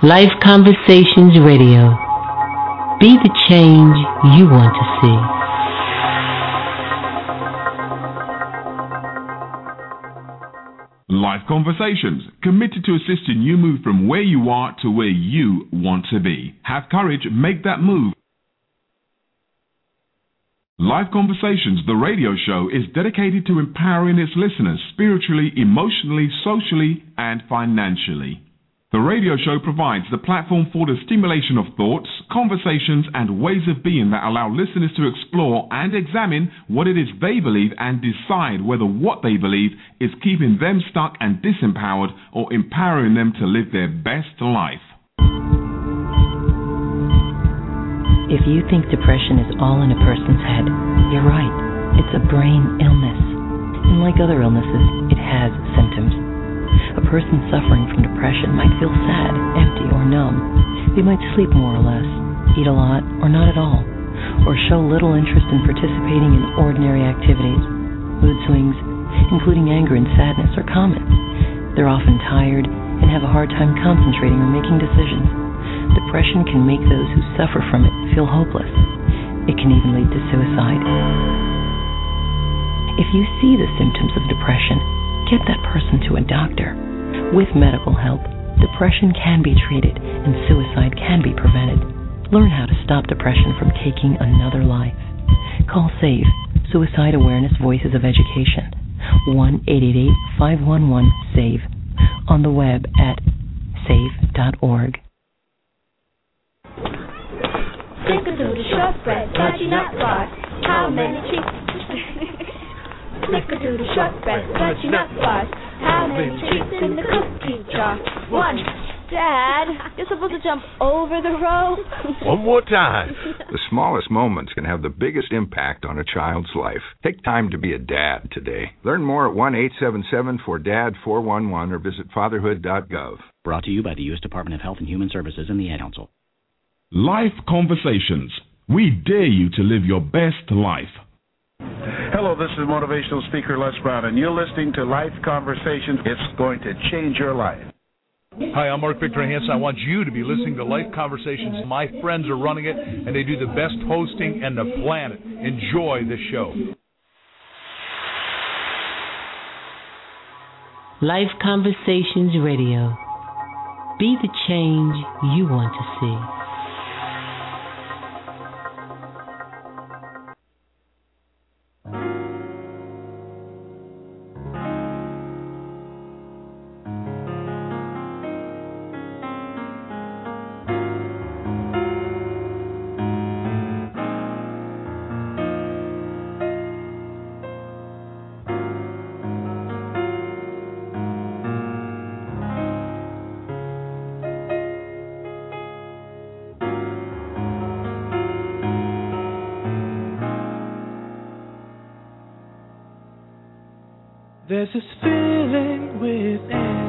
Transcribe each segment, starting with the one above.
Life Conversations Radio. Be the change you want to see. Life Conversations, committed to assisting you move from where you are to where you want to be. Have courage, make that move. Life Conversations, the radio show, is dedicated to empowering its listeners spiritually, emotionally, socially, and financially. The radio show provides the platform for the stimulation of thoughts, conversations, and ways of being that allow listeners to explore and examine what it is they believe and decide whether what they believe is keeping them stuck and disempowered or empowering them to live their best life. If you think depression is all in a person's head, you're right. It's a brain illness. And like other illnesses, it has symptoms. A person suffering from depression might feel sad, empty, or numb. They might sleep more or less, eat a lot or not at all, or show little interest in participating in ordinary activities. Mood swings, including anger and sadness, are common. They're often tired and have a hard time concentrating or making decisions. Depression can make those who suffer from it feel hopeless. It can even lead to suicide. If you see the symptoms of depression, get that person to a doctor. With medical help, depression can be treated and suicide can be prevented. Learn how to stop depression from taking another life. Call SAVE, Suicide Awareness Voices of Education, 1-888-511-SAVE, on the web at save.org. Snickerdoodle shortbread, fudgy nut bars. How many treats? Snickerdoodle shortbread, fudgy nut bars. How many treats in the cookie jar? One. Dad, you're supposed to jump over the rope. One more time. The smallest moments can have the biggest impact on a child's life. Take time to be a dad today. Learn more at 1-877-4DAD-411 or visit fatherhood.gov. Brought to you by the U.S. Department of Health and Human Services and the Ad Council. Life Conversations. We dare you to live your best life. Hello, this is motivational speaker Les Brown, and you're listening to Life Conversations. It's going to change your life. Hi, I'm Mark Victor Hansen. I want you to be listening to Life Conversations. My friends are running it, and they do the best hosting in the planet. Enjoy the show. Life Conversations Radio. Be the change you want to see. There's this feeling within.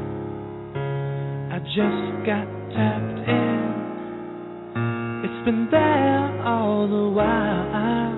I just got tapped in. It's been there all the while,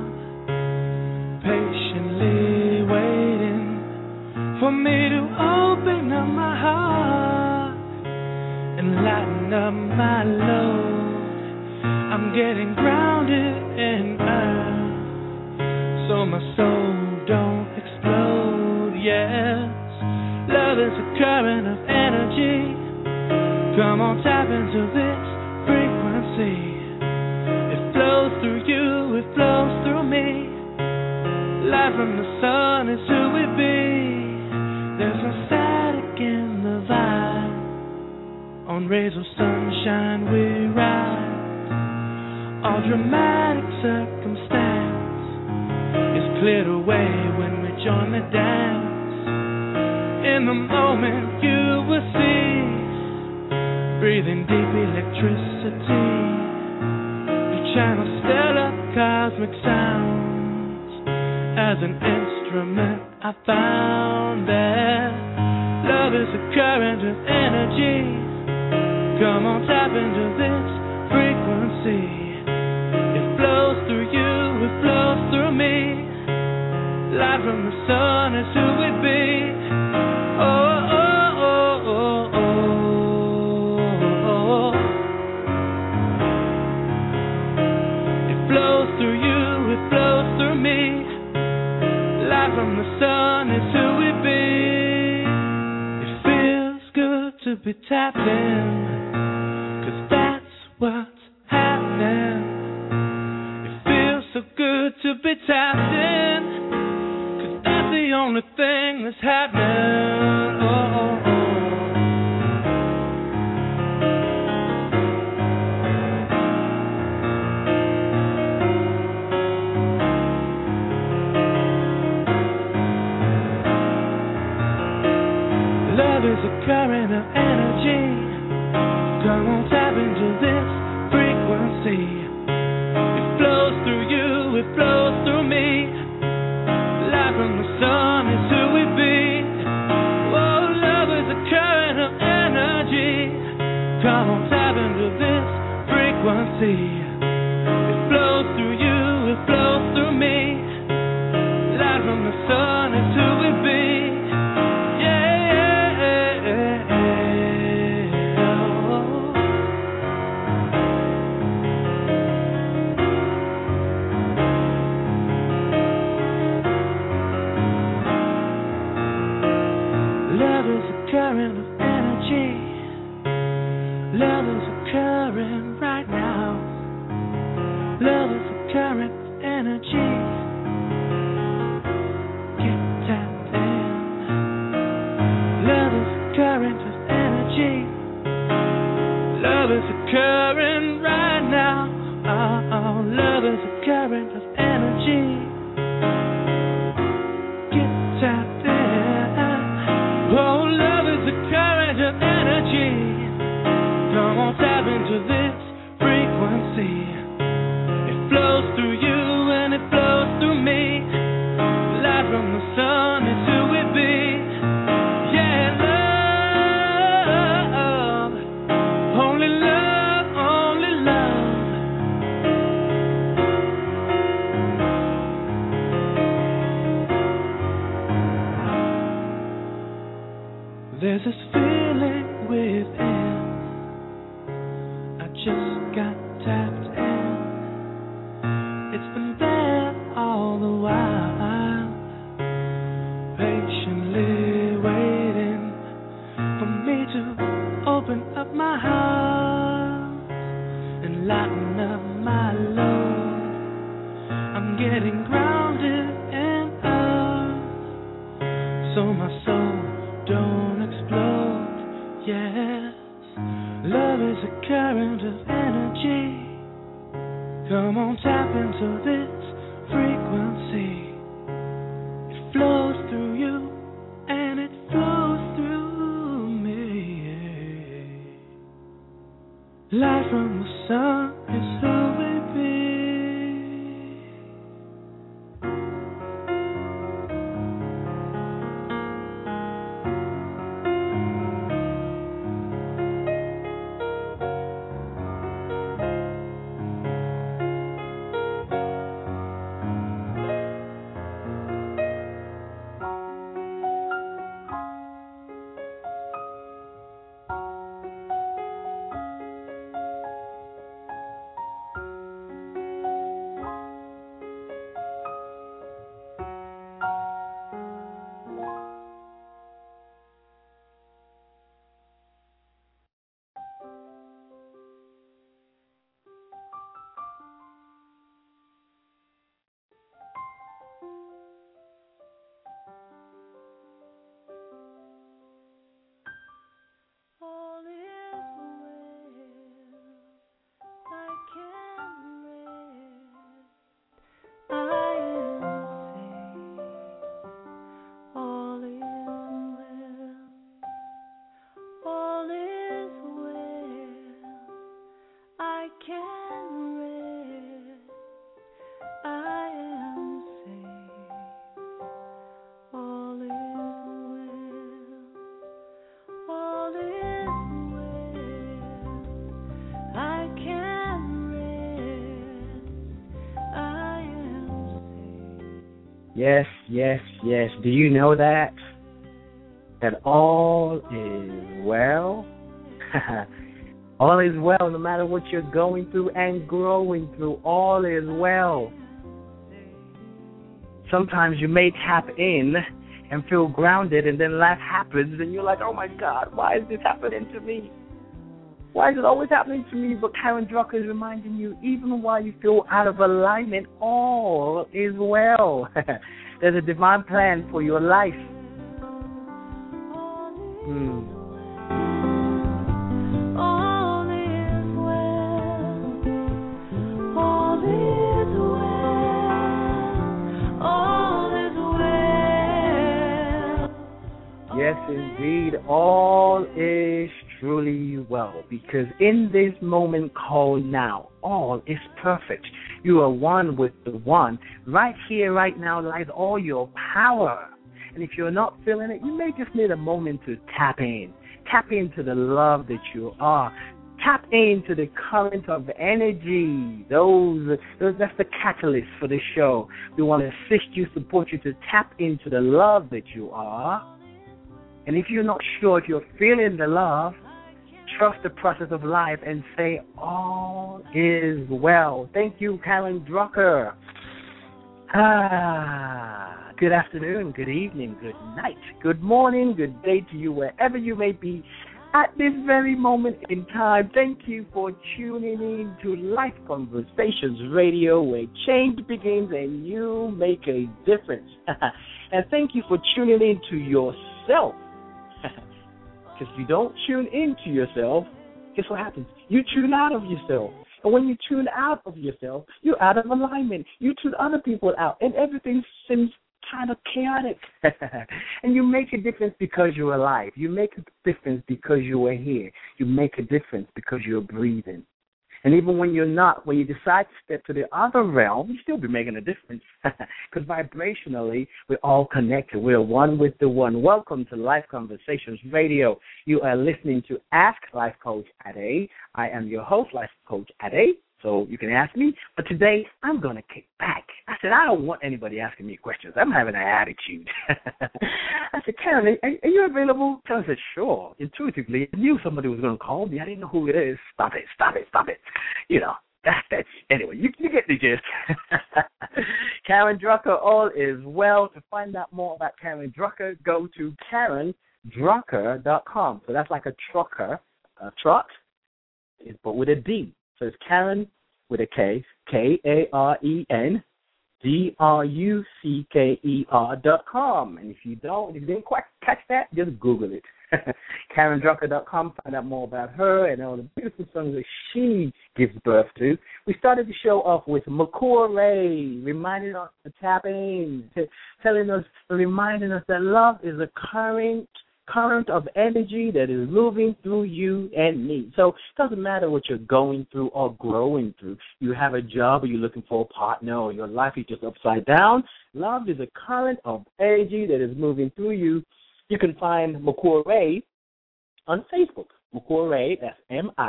patiently waiting for me to open up my heart and lighten up my load. I'm getting grounded in earth, so my soul don't explode. Yes, love is a current of energy. Come on, tap into this frequency. It flows through you, it flows through me. Light from the sun is who we be. There's no static in the vibe. On rays of sunshine we ride. All dramatic circumstance is cleared away when we join the dance. In the moment you will see, breathing deep electricity. You channel stellar cosmic sounds. As an instrument I found that love is a current of energy. Come on, tap into this frequency. It flows through you, it flows through me. Light from the sun is who we be. Oh, oh, oh, oh, oh, oh, be tapping, 'cause that's what's happening. It feels so good to be tapped in, 'cause that's the only thing that's happening. Oh, oh, oh. Love is a current of energy. Come on, tap into this frequency. It flows through you, it flows through me. Light from the sun is who we be. Oh, love is a current of energy. Come on, tap into this frequency. It flows through you, it flows through me. Light from the sun is who we be. Current of energy. Love is a current right now. Love is a current of energy. Get tapped in. Love is a current of energy. Love is a current right now. Oh, love is a current of energy. Get tapped in. Oh, love is a current of energy. Come on, tap into this frequency. It flows through you and it flows through me. Light from the sun is who we be. Yeah, love. Only love, only love. There's this feeling within. I just got tapped in. It's been there all the while, patiently waiting for me to open up my heart and lighten up my load. I'm getting grounded in earth, so my soul don't explode. Yes, love is a current of energy. Come on, tap into this frequency. It flows through you and it flows through me. Light from the sun is who we be. All is well, I can rest, I am safe. All is well, all is well, I can rest, I am safe. All is well, all is well, I can rest, I am safe. Yes, yes, yes. Do you know that? That all is well? All is well, no matter what you're going through and growing through. All is well. Sometimes you may tap in and feel grounded, and then life happens, and you're like, oh my God, why is this happening to me? Why is it always happening to me? But Karen Drucker is reminding you, even while you feel out of alignment, all is well. There's a divine plan for your life. All is well. All is well. All is well. Yes, indeed, all is truly well, because in this moment called now, all is perfect. You are one with the one. Right here, right now, lies all your power. And if you're not feeling it, you may just need a moment to tap in. Tap into the love that you are. Tap into the current of energy. That's the catalyst for the show. We want to assist you, support you to tap into the love that you are. And if you're not sure if you're feeling the love, trust the process of life and say, all is well. Thank you, Karen Drucker. Good afternoon, good evening, good night, good morning, good day to you, wherever you may be at this very moment in time. Thank you for tuning in to Life Conversations Radio, where change begins and you make a difference. And thank you for tuning in to yourself. Because if you don't tune into yourself, guess what happens? You tune out of yourself. And when you tune out of yourself, you're out of alignment. You tune other people out, and everything seems kind of chaotic. And you make a difference because you're alive. You make a difference because you are here. You make a difference because you're breathing. And even when you're not, when you decide to step to the other realm, you still be making a difference. Because vibrationally, we're all connected. We're one with the one. Welcome to Life Conversations Radio. You are listening to Ask Life Coach Ade. I am your host, Life Coach Ade. So you can ask me. But today, I'm going to kick back. I said, I don't want anybody asking me questions. I'm having an attitude. I said, Karen, are you available? Karen said, sure. Intuitively, I knew somebody was going to call me. I didn't know who it is. Stop it. You know, that's anyway, you get the gist. Karen Drucker, all is well. To find out more about Karen Drucker, go to KarenDrucker.com. So that's like a trucker, a truck, but with a D. So it's Karen with a K, KarenDrucker.com. And if you didn't quite catch that, just Google it. KarenDrucker.com, find out more about her and all the beautiful songs that she gives birth to. We started the show off with McCoy Ray, reminding us to tap in, reminding us that love is a current of energy that is moving through you and me. So it doesn't matter what you're going through or growing through. You have a job, or you're looking for a partner, or your life is just upside down. Love is a current of energy that is moving through you. You can find McCoy Ray on Facebook. McCoy Ray, that's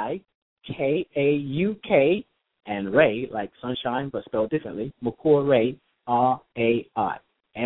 MIKAUK, and Ray, like sunshine, but spelled differently. McCoy Ray, RAI.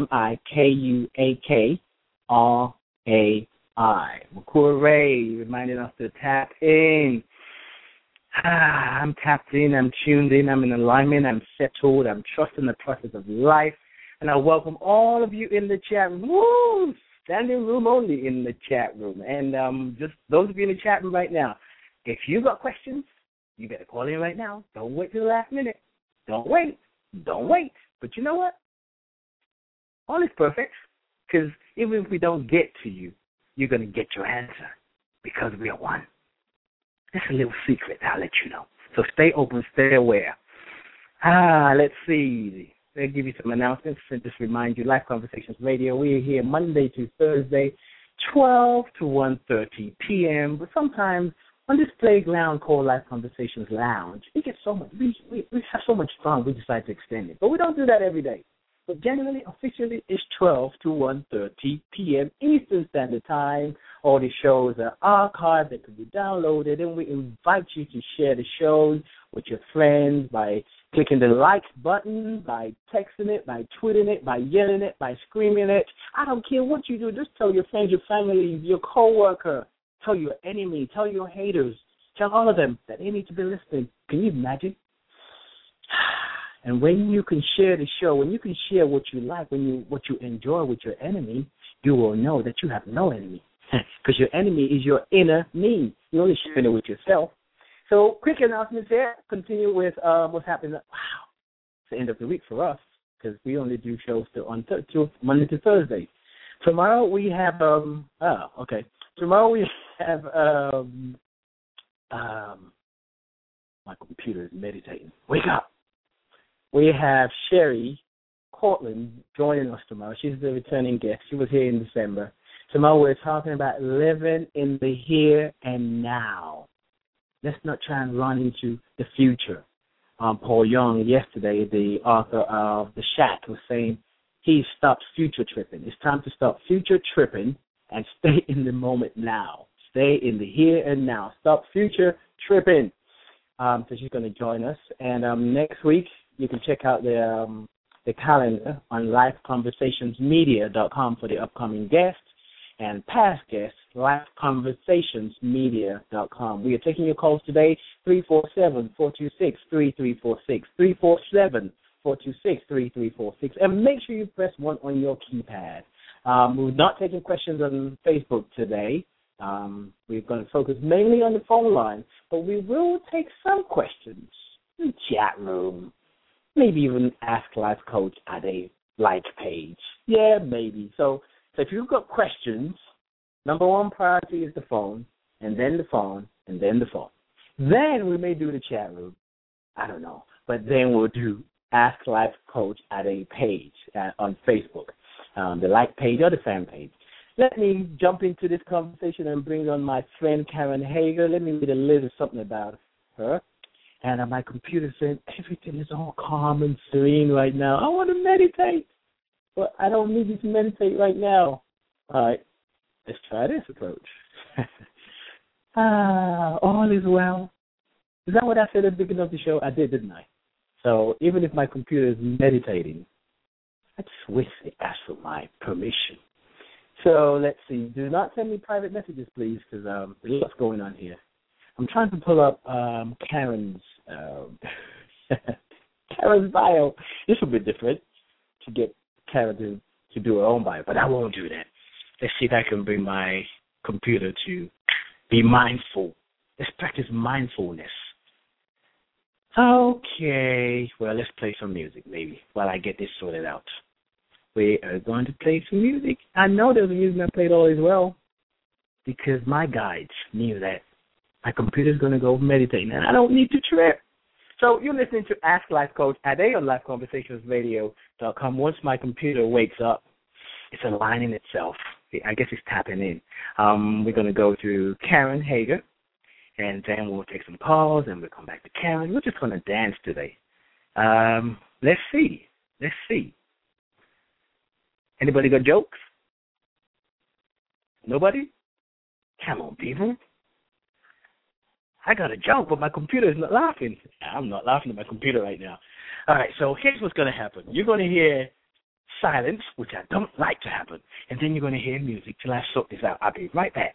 MIKAUK, McCoy Ray, reminding us to tap in. I'm tapped in, I'm tuned in, I'm in alignment, I'm settled, I'm trusting the process of life. And I welcome all of you in the chat room. Woo! Standing room only in the chat room. And just those of you in the chat room right now, if you got questions, you better call in right now. Don't wait till the last minute. Don't wait. But you know what? All is perfect, because even if we don't get to you, you're going to get your answer, because we are one. That's a little secret I'll let you know. So stay open, stay aware. Let's see. I'll give you some announcements and just remind you, Life Conversations Radio, we are here Monday to Thursday, 12 to 1:30 p.m. But sometimes on this playground called Life Conversations Lounge, we get so much, we have so much fun, we decide to extend it. But we don't do that every day. But generally, officially, it's 12 to 1:30 p.m. Eastern Standard Time. All the shows are archived, they can be downloaded, and we invite you to share the shows with your friends by clicking the like button, by texting it, by tweeting it, by yelling it, by screaming it. I don't care what you do. Just tell your friends, your family, your coworker, tell your enemy, tell your haters, tell all of them that they need to be listening. Can you imagine? And when you can share the show, when you can share what you like, what you enjoy with your enemy, you will know that you have no enemy. Because your enemy is your inner me. You're only sharing it with yourself. So, quick announcements here. Continue with what's happening. Wow, it's the end of the week for us because we only do shows on Monday to Thursday. Tomorrow we have Tomorrow we have my computer is meditating. Wake up. We have Sherry Cortland joining us tomorrow. She's the returning guest. She was here in December. Tomorrow we're talking about living in the here and now. Let's not try and run into the future. Paul Young, yesterday, the author of The Shack, was saying he stopped future tripping. It's time to stop future tripping and stay in the moment now. Stay in the here and now. Stop future tripping. So she's going to join us. And next week, you can check out the calendar on lifeconversationsmedia.com for the upcoming guests and past guests, lifeconversationsmedia.com. We are taking your calls today, 347-426-3346, 347-426-3346. And make sure you press 1 on your keypad. We're not taking questions on Facebook today. We're going to focus mainly on the phone line, but we will take some questions in the chat room. Maybe even ask Life Coach at a like page. Yeah, maybe. So if you've got questions, number one priority is the phone, and then the phone, and then the phone. Then we may do the chat room. I don't know. But then we'll do Ask Life Coach at a page on Facebook, the like page or the fan page. Let me jump into this conversation and bring on my friend Karen Hager. Let me read a little something about her. And my computer said, everything is all calm and serene right now. I want to meditate. But I don't need you to meditate right now. All right, let's try this approach. All is well. Is that what I said at the beginning of the show? I did, didn't I? So even if my computer is meditating, I just wish they asked for my permission. So let's see. Do not send me private messages, please, because there's lots going on here. I'm trying to pull up Karen's bio. This will be different to get Karen to do her own bio, but I won't do that. Let's see if I can bring my computer to be mindful. Let's practice mindfulness. Okay, well, let's play some music maybe while I get this sorted out. We are going to play some music. I know there's a music I played always well because my guides knew that my computer's going to go meditating and I don't need to trip. So you're listening to Ask Life Coach at on LifeConversationsRadio.com. Once my computer wakes up, it's aligning itself. I guess it's tapping in. We're going to go to Karen Hager, and then we'll take some calls, and we'll come back to Karen. We're just going to dance today. Let's see. Anybody got jokes? Nobody? Come on, people. I got a joke, but my computer is not laughing. I'm not laughing at my computer right now. All right, so here's what's going to happen. You're going to hear silence, which I don't like to happen, and then you're going to hear music till I sort this out. I'll be right back.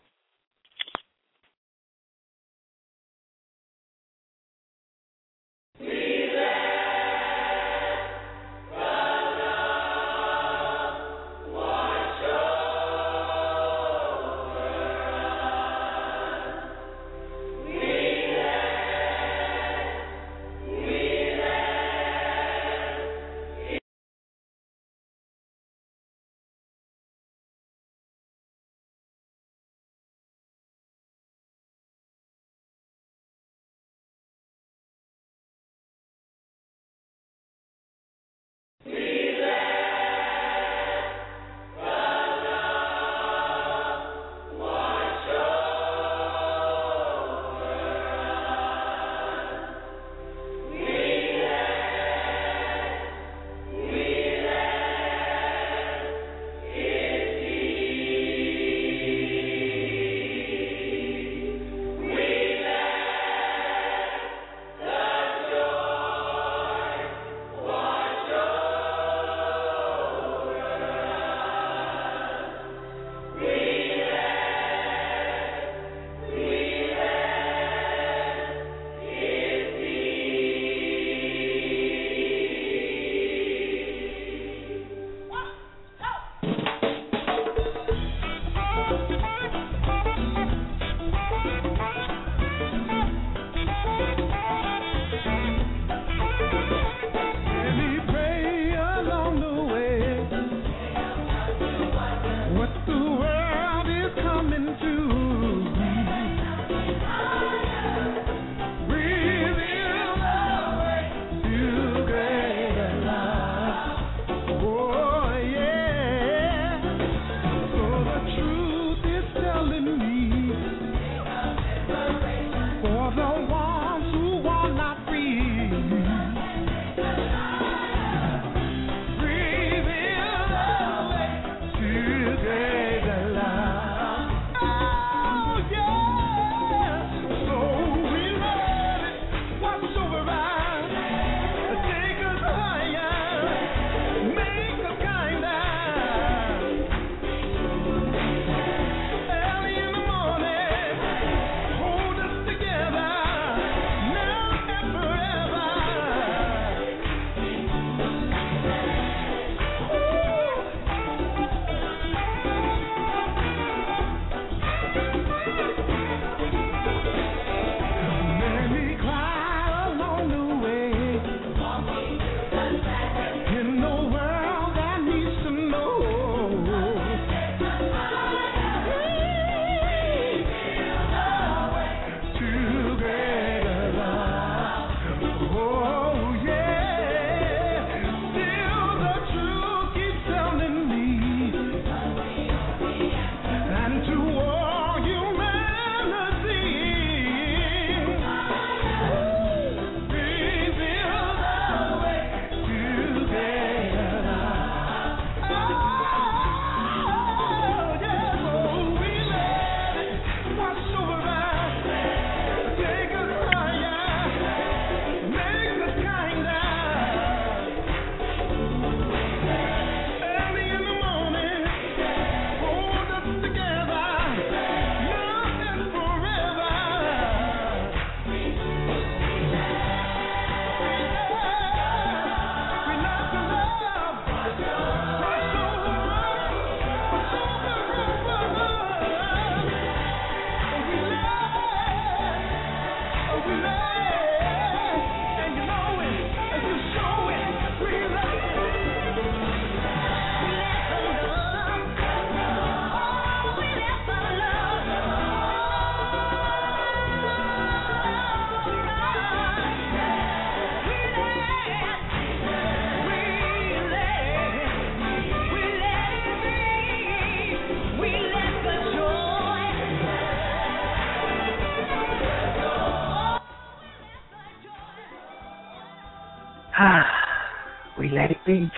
We let it be.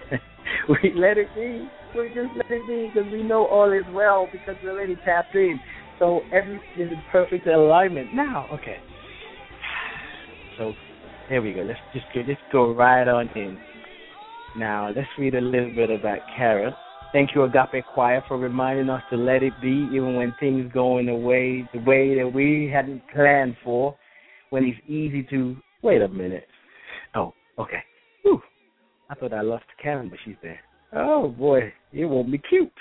We let it be. We just let it be because we know all is well because we're already tapped in. So everything is in perfect alignment. Now, okay. So there we go. Let's just go right on in. Now, let's read a little bit about Kara. Thank you, Agape Choir, for reminding us to let it be even when things go in the way that we hadn't planned for, when it's easy to... Wait a minute. Oh, okay. Whew. I thought I lost Karen, but she's there. Oh, boy. It won't be cute.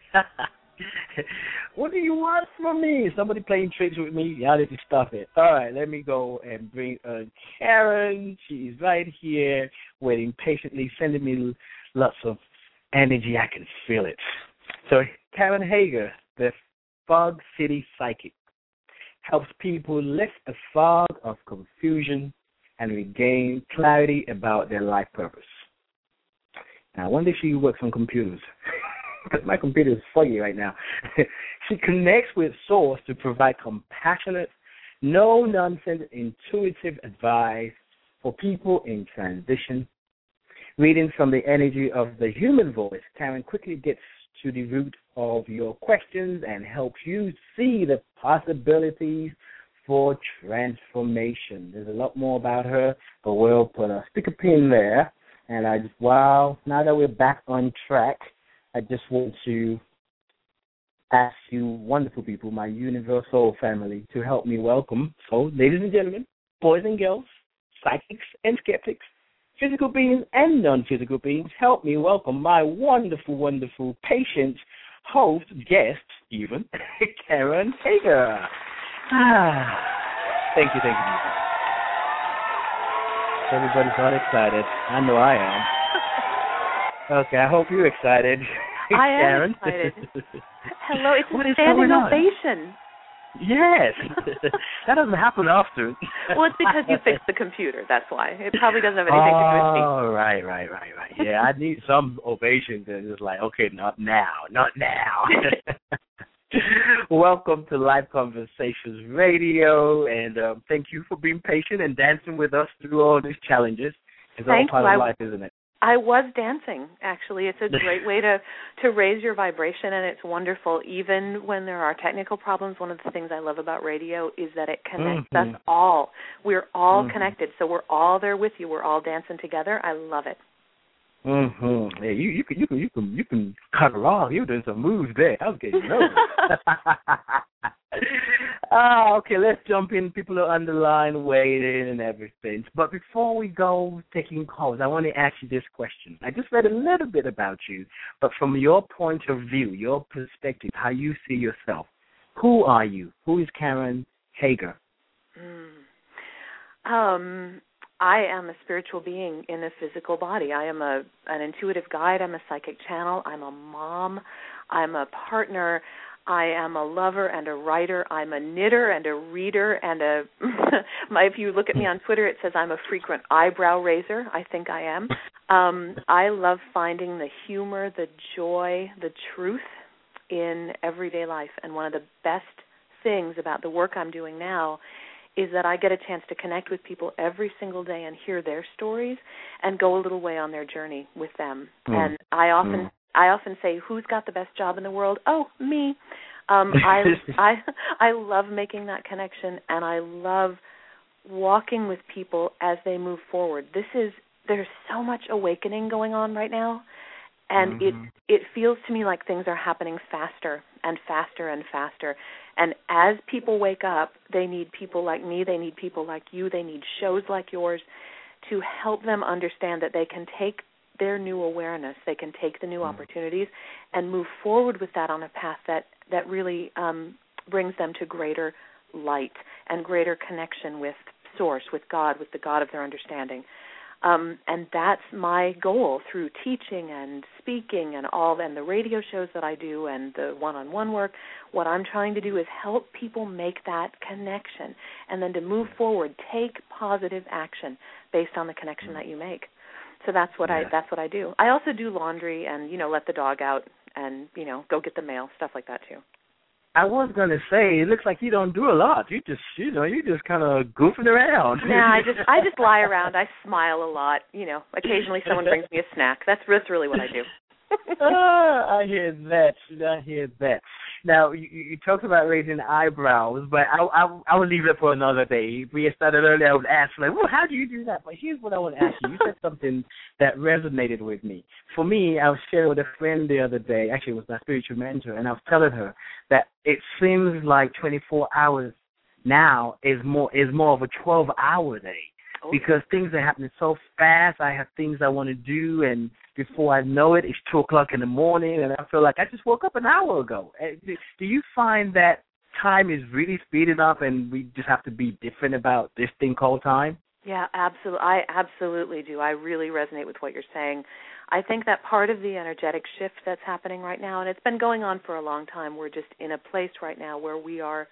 What do you want from me? Somebody playing tricks with me? Y'all need to stop it. All right, let me go and bring Karen. She's right here, waiting patiently, sending me lots of energy. I can feel it. So Karen Hager, the Fog City Psychic, helps people lift a fog of confusion and regain clarity about their life purpose. Now, I wonder if she works on computers, because my computer is foggy right now. She connects with Source to provide compassionate, no-nonsense, intuitive advice for people in transition. Reading from the energy of the human voice, Karen quickly gets to the root of your questions and helps you see the possibilities for transformation. There's a lot more about her, but we'll put a sticker pin there. And now that we're back on track, I just want to ask you wonderful people, my Universal family, to help me welcome. So, ladies and gentlemen, boys and girls, psychics and skeptics, physical beings and non-physical beings, help me welcome my wonderful, wonderful patient, host, guest, even, Karen Hager. Thank you. Everybody's all excited. I know I am. Okay, I hope you're excited. I am Karen. excited. Hello, it's What a is standing going on? ovation. Yes. That doesn't happen often. Well, it's because you fixed the computer. That's why. It probably doesn't have anything to do with me. Oh, right. Yeah, I need some ovations, and it's like, okay, not now. Welcome to Life Conversations Radio, and thank you for being patient and dancing with us through all these challenges. It's all part of life, isn't it? I was dancing, actually. It's a great way to raise your vibration, and it's wonderful. Even when there are technical problems, one of the things I love about radio is that it connects us all. We're all connected, so we're all there with you. We're all dancing together. I love it. Yeah, you can cut her off. You're doing some moves there. I was getting nervous. Okay, let's jump in. People are on the line waiting and everything. But before we go taking calls, I want to ask you this question. I just read a little bit about you, but from your point of view, your perspective, how you see yourself, who are you? Who is Karen Hager? I am a spiritual being in a physical body. I am an intuitive guide. I'm a psychic channel. I'm a mom. I'm a partner. I am a lover and a writer. I'm a knitter and a reader and if you look at me on Twitter, it says I'm a frequent eyebrow raiser. I think I am. I love finding the humor, the joy, the truth in everyday life. And one of the best things about the work I'm doing now is that I get a chance to connect with people every single day and hear their stories and go a little way on their journey with them. And I often say, who's got the best job in the world? Oh, me. I love making that connection, and I love walking with people as they move forward. There's so much awakening going on right now, and it feels to me like things are happening faster and faster and faster. And as people wake up, they need people like me, they need people like you, they need shows like yours to help them understand that they can take their new awareness, they can take the new opportunities and move forward with that on a path that really brings them to greater light and greater connection with Source, with God, with the God of their understanding. And that's my goal through teaching and speaking and the radio shows that I do and the one-on-one work. What I'm trying to do is help people make that connection and then to move forward, take positive action based on the connection that you make. So that's what I do. I also do laundry and, let the dog out and, go get the mail, stuff like that too. I was going to say, it looks like you don't do a lot. You just kind of goofing around. Nah, I just lie around. I smile a lot. Occasionally someone brings me a snack. That's really what I do. I hear that. Now, you talked about raising eyebrows, but I will leave it for another day. If we had started earlier, I would ask, how do you do that? But here's what I want to ask you. You said something that resonated with me. For me, I was sharing with a friend the other day, actually it was my spiritual mentor, and I was telling her that it seems like 24 hours now is more of a 12-hour day. Because things are happening so fast. I have things I want to do, and before I know it, it's 2 o'clock in the morning, and I feel like I just woke up an hour ago. Do you find that time is really speeding up, and we just have to be different about this thing called time? Yeah, absolutely. I absolutely do. I really resonate with what you're saying. I think that part of the energetic shift that's happening right now, and it's been going on for a long time, we're just in a place right now where we are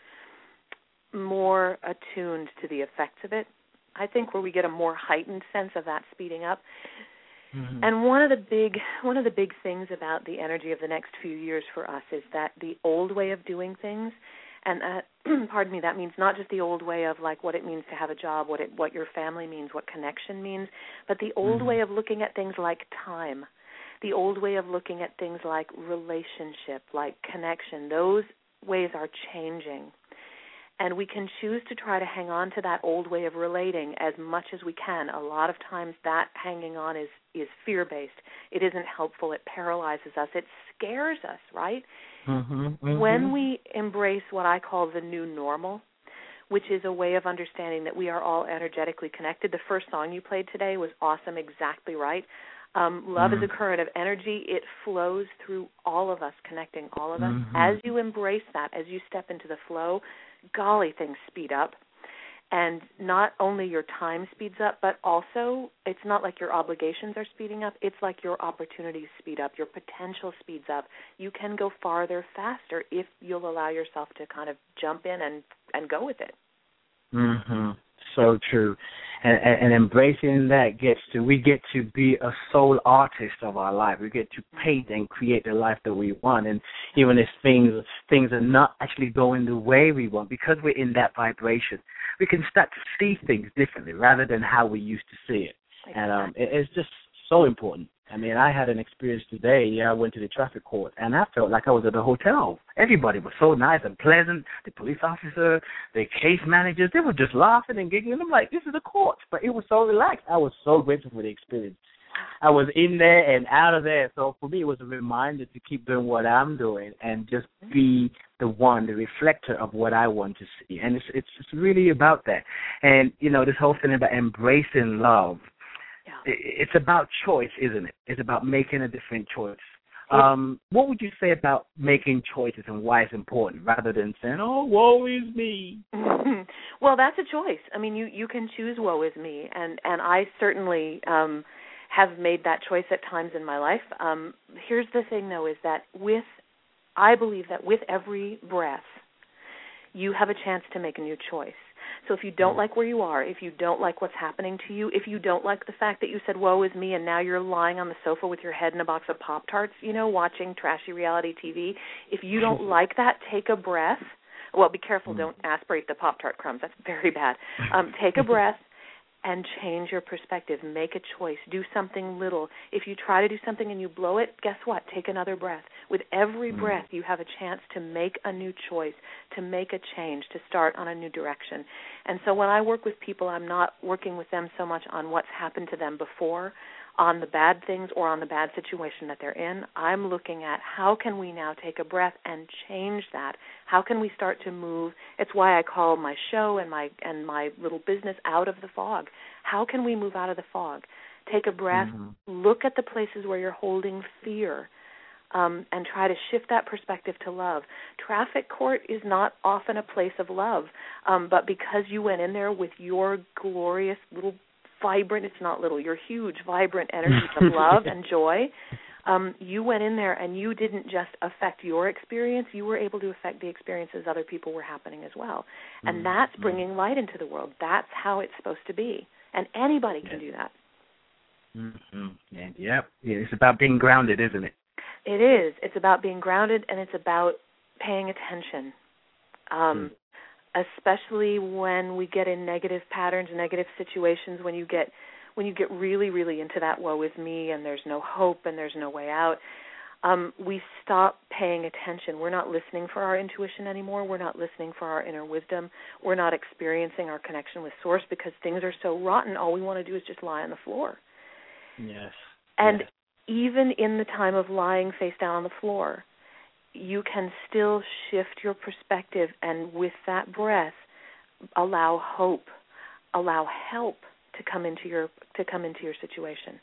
more attuned to the effects of it. I think where we get a more heightened sense of that speeding up. And one of the big things about the energy of the next few years for us is that the old way of doing things, and that means not just the old way of like what it means to have a job, what your family means, what connection means, but the old way of looking at things like time, the old way of looking at things like relationship, like connection. Those ways are changing. And we can choose to try to hang on to that old way of relating as much as we can. A lot of times that hanging on is fear-based. It isn't helpful. It paralyzes us. It scares us, right? When we embrace what I call the new normal, which is a way of understanding that we are all energetically connected. The first song you played today was awesome, exactly right. Love is a current of energy. It flows through all of us, connecting all of us. As you embrace that, as you step into the flow, golly, things speed up. And not only your time speeds up, but also it's not like your obligations are speeding up. It's like your opportunities speed up. Your potential speeds up. You can go farther, faster if you'll allow yourself to kind of jump in and go with it. So true. And embracing that we get to be a soul artist of our life. We get to paint and create the life that we want. And even if things are not actually going the way we want, because we're in that vibration, we can start to see things differently rather than how we used to see it. And it's just so important. I mean, I had an experience today. I went to the traffic court, and I felt like I was at a hotel. Everybody was so nice and pleasant. The police officer, the case managers, they were just laughing and giggling. I'm like, this is the court. But it was so relaxed. I was so grateful for the experience. I was in there and out of there. So for me, it was a reminder to keep doing what I'm doing and just be the reflector of what I want to see. And it's really about that. And, this whole thing about embracing love, it's about choice, isn't it? It's about making a different choice. What would you say about making choices and why it's important, rather than saying, "Oh, woe is me"? Well, that's a choice. I mean, you can choose woe is me, and I certainly have made that choice at times in my life. Here's the thing, though, is that I believe that with every breath, you have a chance to make a new choice. So if you don't like where you are, if you don't like what's happening to you, if you don't like the fact that you said, woe is me, and now you're lying on the sofa with your head in a box of Pop-Tarts, watching trashy reality TV, if you don't like that, take a breath. Well, be careful, don't aspirate the Pop-Tart crumbs. That's very bad. Take a breath and change your perspective. Make a choice. Do something little. If you try to do something and you blow it, guess what? Take another breath. With every breath, you have a chance to make a new choice, to make a change, to start on a new direction. And so when I work with people, I'm not working with them so much on what's happened to them before, on the bad things or on the bad situation that they're in. I'm looking at how can we now take a breath and change that? How can we start to move? It's why I call my show and my little business Out of the Fog. How can we move out of the fog? Take a breath, look at the places where you're holding fear, and try to shift that perspective to love. Traffic court is not often a place of love, but because you went in there with your glorious little vibrant, it's not little, your huge, vibrant energies of love and joy, you went in there and you didn't just affect your experience, you were able to affect the experiences other people were happening as well. And that's bringing light into the world. That's how it's supposed to be. And anybody can do that. It's about being grounded, isn't it? It is. It's about being grounded, and it's about paying attention. Especially when we get in negative patterns, negative situations, when you get really, really into that woe is me and there's no hope and there's no way out, we stop paying attention. We're not listening for our intuition anymore. We're not listening for our inner wisdom. We're not experiencing our connection with Source because things are so rotten. All we want to do is just lie on the floor. Yes. And even in the time of lying face down on the floor, you can still shift your perspective, and with that breath, allow hope, allow help to come into your situation.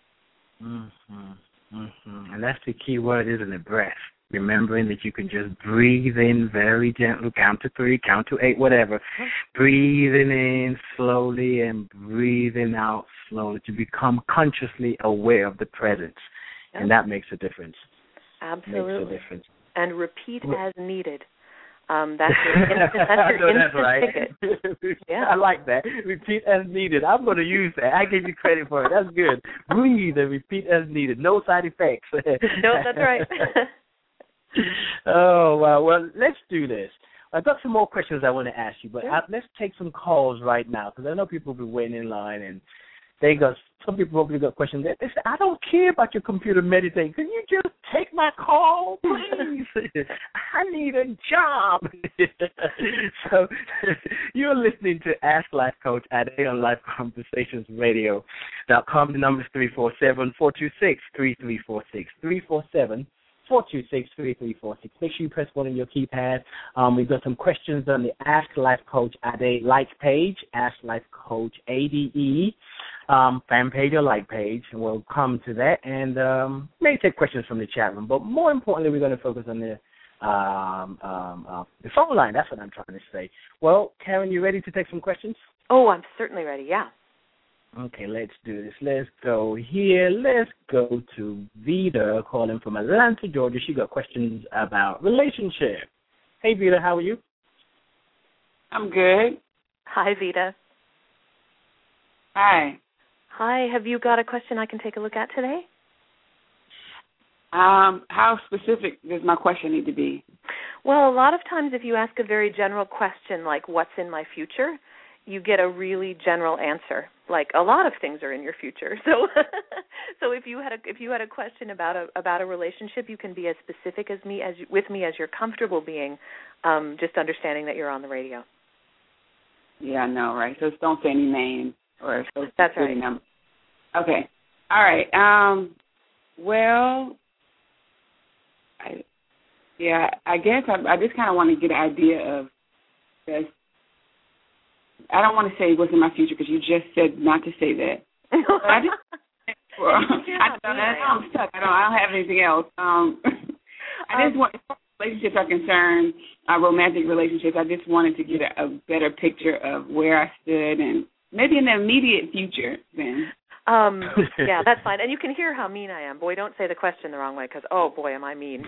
And that's the key word, isn't it? Breath. Remembering that you can just breathe in very gently, count to 3, count to 8, whatever. Breathing in slowly and breathing out slowly to become consciously aware of the presence, and that makes a difference. Absolutely. Makes a difference. And repeat as needed. That's your instant ticket. Yeah. I like that. Repeat as needed. I'm going to use that. I give you credit for it. That's good. Breathe and repeat as needed. No side effects. No, that's right. Oh, wow. Well, let's do this. I've got some more questions I want to ask you, but let's take some calls right now because I know people will be waiting in line, and some people probably got questions. They say, I don't care about your computer meditating. Can you just take my call, please? I need a job. So you're listening to Ask Life Coach Ade on LifeConversationsRadio.com. The number is 347-426-3346. 347-426-3346. Make sure you press one on your keypad. We've got some questions on the Ask Life Coach Ade like page, Ask Life Coach ADE. fan page or like page. We'll come to that and maybe take questions from the chat room. But more importantly, we're going to focus on the phone line. That's what I'm trying to say. Well, Karen, you ready to take some questions? Oh, I'm certainly ready, yeah. Okay, let's do this. Let's go here. Let's go to Vida calling from Atlanta, Georgia. She got questions about relationship. Hey, Vida, how are you? I'm good. Hi, Vida. Hi. Hi, have you got a question I can take a look at today? How specific does my question need to be? Well, a lot of times if you ask a very general question like what's in my future, you get a really general answer. Like a lot of things are in your future. So if you had a question about a relationship, you can be as specific with me as you're comfortable being, just understanding that you're on the radio. Yeah, I know, right? So don't say any names or social That's security right. number. Okay. All right. Well, I guess I just kind of want to get an idea of this. I don't want to say what's in my future because you just said not to say that. I'm stuck. I don't have anything else. I just want, as far as relationships are concerned, romantic relationships, I just wanted to get a better picture of where I stood and maybe in the immediate future then. Yeah, that's fine. And you can hear how mean I am. Boy, don't say the question the wrong way because, oh, boy, am I mean.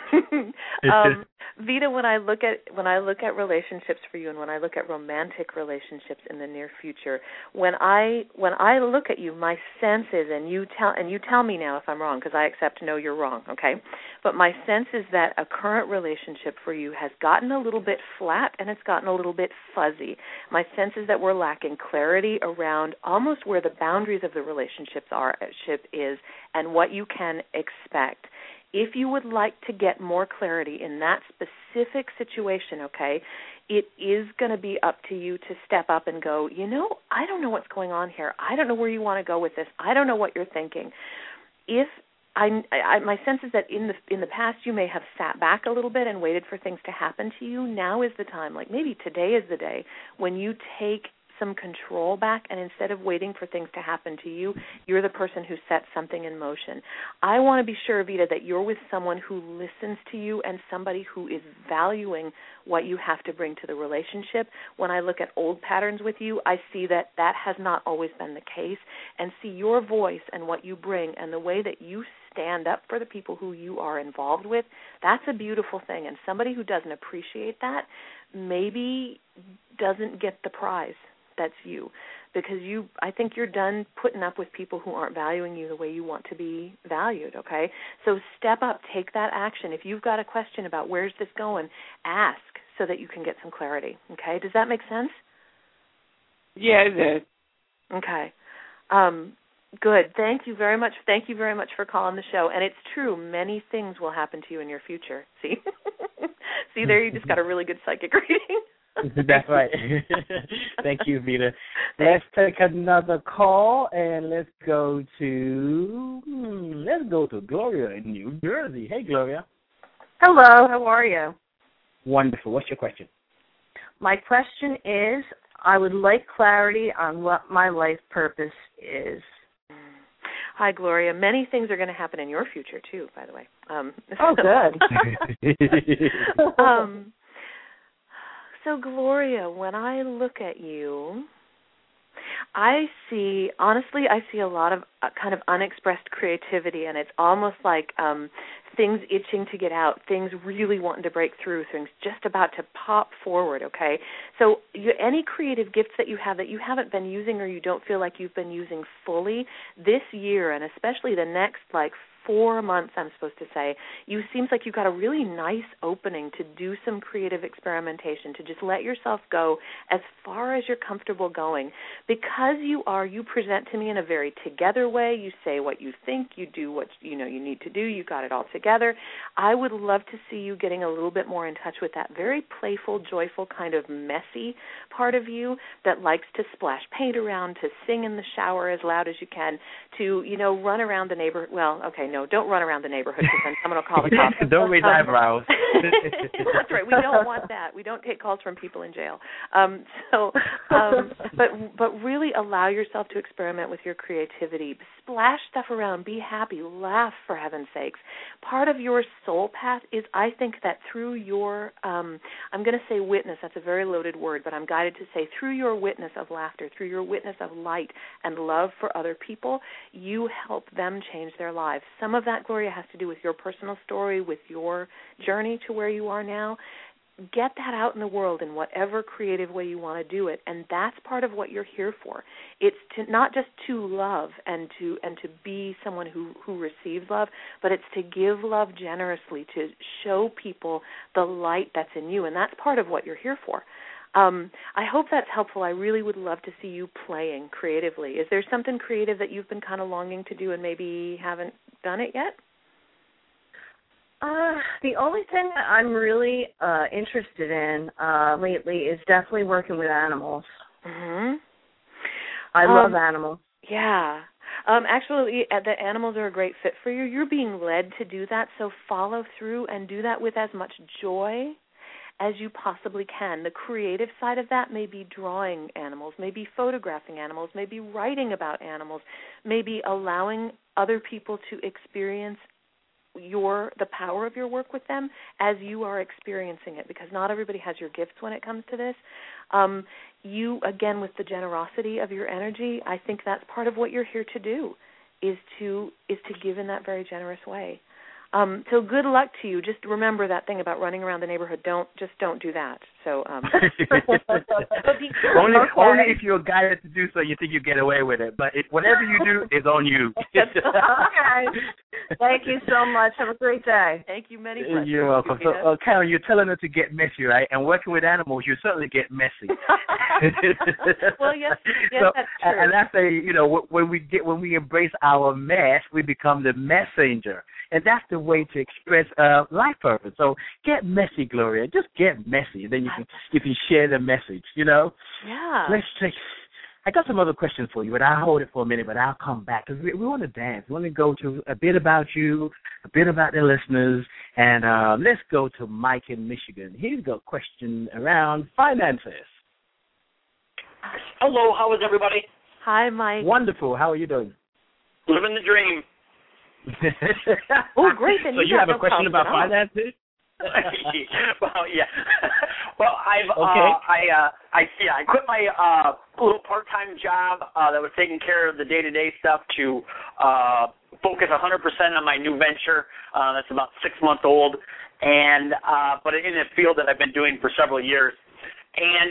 Vida, when I look at relationships for you and when I look at romantic relationships in the near future, when I look at you, my sense is, and you tell me now if I'm wrong because I accept no, you're wrong, okay? But my sense is that a current relationship for you has gotten a little bit flat and it's gotten a little bit fuzzy. My sense is that we're lacking clarity around almost where the boundaries of the relationship is and what you can expect. If you would like to get more clarity in that specific situation, okay, it is going to be up to you to step up and go, I don't know what's going on here. I don't know where you want to go with this. I don't know what you're thinking. If my sense is that in the past you may have sat back a little bit and waited for things to happen to you. Now is the time, like maybe today is the day when you take some control back, and instead of waiting for things to happen to you, you're the person who sets something in motion. I want to be sure, Vida, that you're with someone who listens to you and somebody who is valuing what you have to bring to the relationship. When I look at old patterns with you, I see that has not always been the case, and see your voice and what you bring and the way that you stand up for the people who you are involved with. That's a beautiful thing, and somebody who doesn't appreciate that maybe doesn't get the prize. That's you, because I think you're done putting up with people who aren't valuing you the way you want to be valued, okay? So step up, take that action. If you've got a question about where's this going, ask so that you can get some clarity, okay? Does that make sense? Yeah, it does. Okay. Good. Thank you very much. Thank you very much for calling the show. And it's true, many things will happen to you in your future. See? See there, you just got a really good psychic reading. That's right. Thank you, Vida. Let's take another call and let's go to Gloria in New Jersey. Hey, Gloria. Hello. How are you? Wonderful. What's your question? My question is, I would like clarity on what my life purpose is. Hi, Gloria. Many things are going to happen in your future too, by the way. Oh, good. So, Gloria, when I look at you, I see a lot of kind of unexpressed creativity, and it's almost like things itching to get out, things really wanting to break through, things just about to pop forward, okay? So any creative gifts that you have that you haven't been using or you don't feel like you've been using fully this year, and especially the next, 4 months, I'm supposed to say, seems like you've got a really nice opening to do some creative experimentation, to just let yourself go as far as you're comfortable going. Because you present to me in a very together way. You say what you think, you do what you need to do, you got it all together. I would love to see you getting a little bit more in touch with that very playful, joyful, kind of messy part of you that likes to splash paint around, to sing in the shower as loud as you can, to, run around the neighborhood. Well, okay, don't run around the neighborhood because then someone will call the cops. Don't raise eyebrows. That's right. We don't want that. We don't take calls from people in jail. But really allow yourself to experiment with your creativity. Splash stuff around. Be happy. Laugh, for heaven's sakes. Part of your soul path is, I think, that through your, I'm going to say witness. That's a very loaded word, but I'm guided to say through your witness of laughter, through your witness of light and love for other people, you help them change their lives. Some of that, Gloria, has to do with your personal story, with your journey to where you are now. Get that out in the world in whatever creative way you want to do it, and that's part of what you're here for. It's to not just to love and to be someone who receives love, but it's to give love generously, to show people the light that's in you, and that's part of what you're here for. I hope that's helpful. I really would love to see you playing creatively. Is there something creative that you've been kind of longing to do and maybe haven't done it yet? The only thing that I'm really interested in lately is definitely working with animals. Mm-hmm. I love animals. Yeah. Actually, the animals are a great fit for you. You're being led to do that, so follow through and do that with as much joy as you possibly can. The creative side of that may be drawing animals, maybe photographing animals, maybe writing about animals, maybe allowing other people to experience the power of your work with them as you are experiencing it, because not everybody has your gifts when it comes to this. You, again, with the generosity of your energy, I think that's part of what you're here to do, is to give in that very generous way. So good luck to you. Just remember that thing about running around the neighborhood. Don't do that. So only if you're guided to do so, you think you get away with it. But whatever you do is on you. Okay. Thank you so much. Have a great day. Thank you, many blessings. You're welcome. So, Karen, you're telling us to get messy, right? And working with animals, you certainly get messy. Well, yes, so, that's true. And I say, when we embrace our mess, we become the messenger. And that's the way to express life purpose. So get messy, Gloria. Just get messy. Then you can share the message, Yeah. I got some other questions for you, but I'll hold it for a minute, but I'll come back. Because we want to dance. We want to go to a bit about you, a bit about the listeners. And let's go to Mike in Michigan. He's got a question around finances. Hello, how is everybody? Hi, Mike. Wonderful. How are you doing? Living the dream. Oh, great. Then so you have a question about finances? Well, yeah. Well, I quit my little part-time job that was taking care of the day-to-day stuff to focus 100% on my new venture. That's about 6 months old, and but in a field that I've been doing for several years. And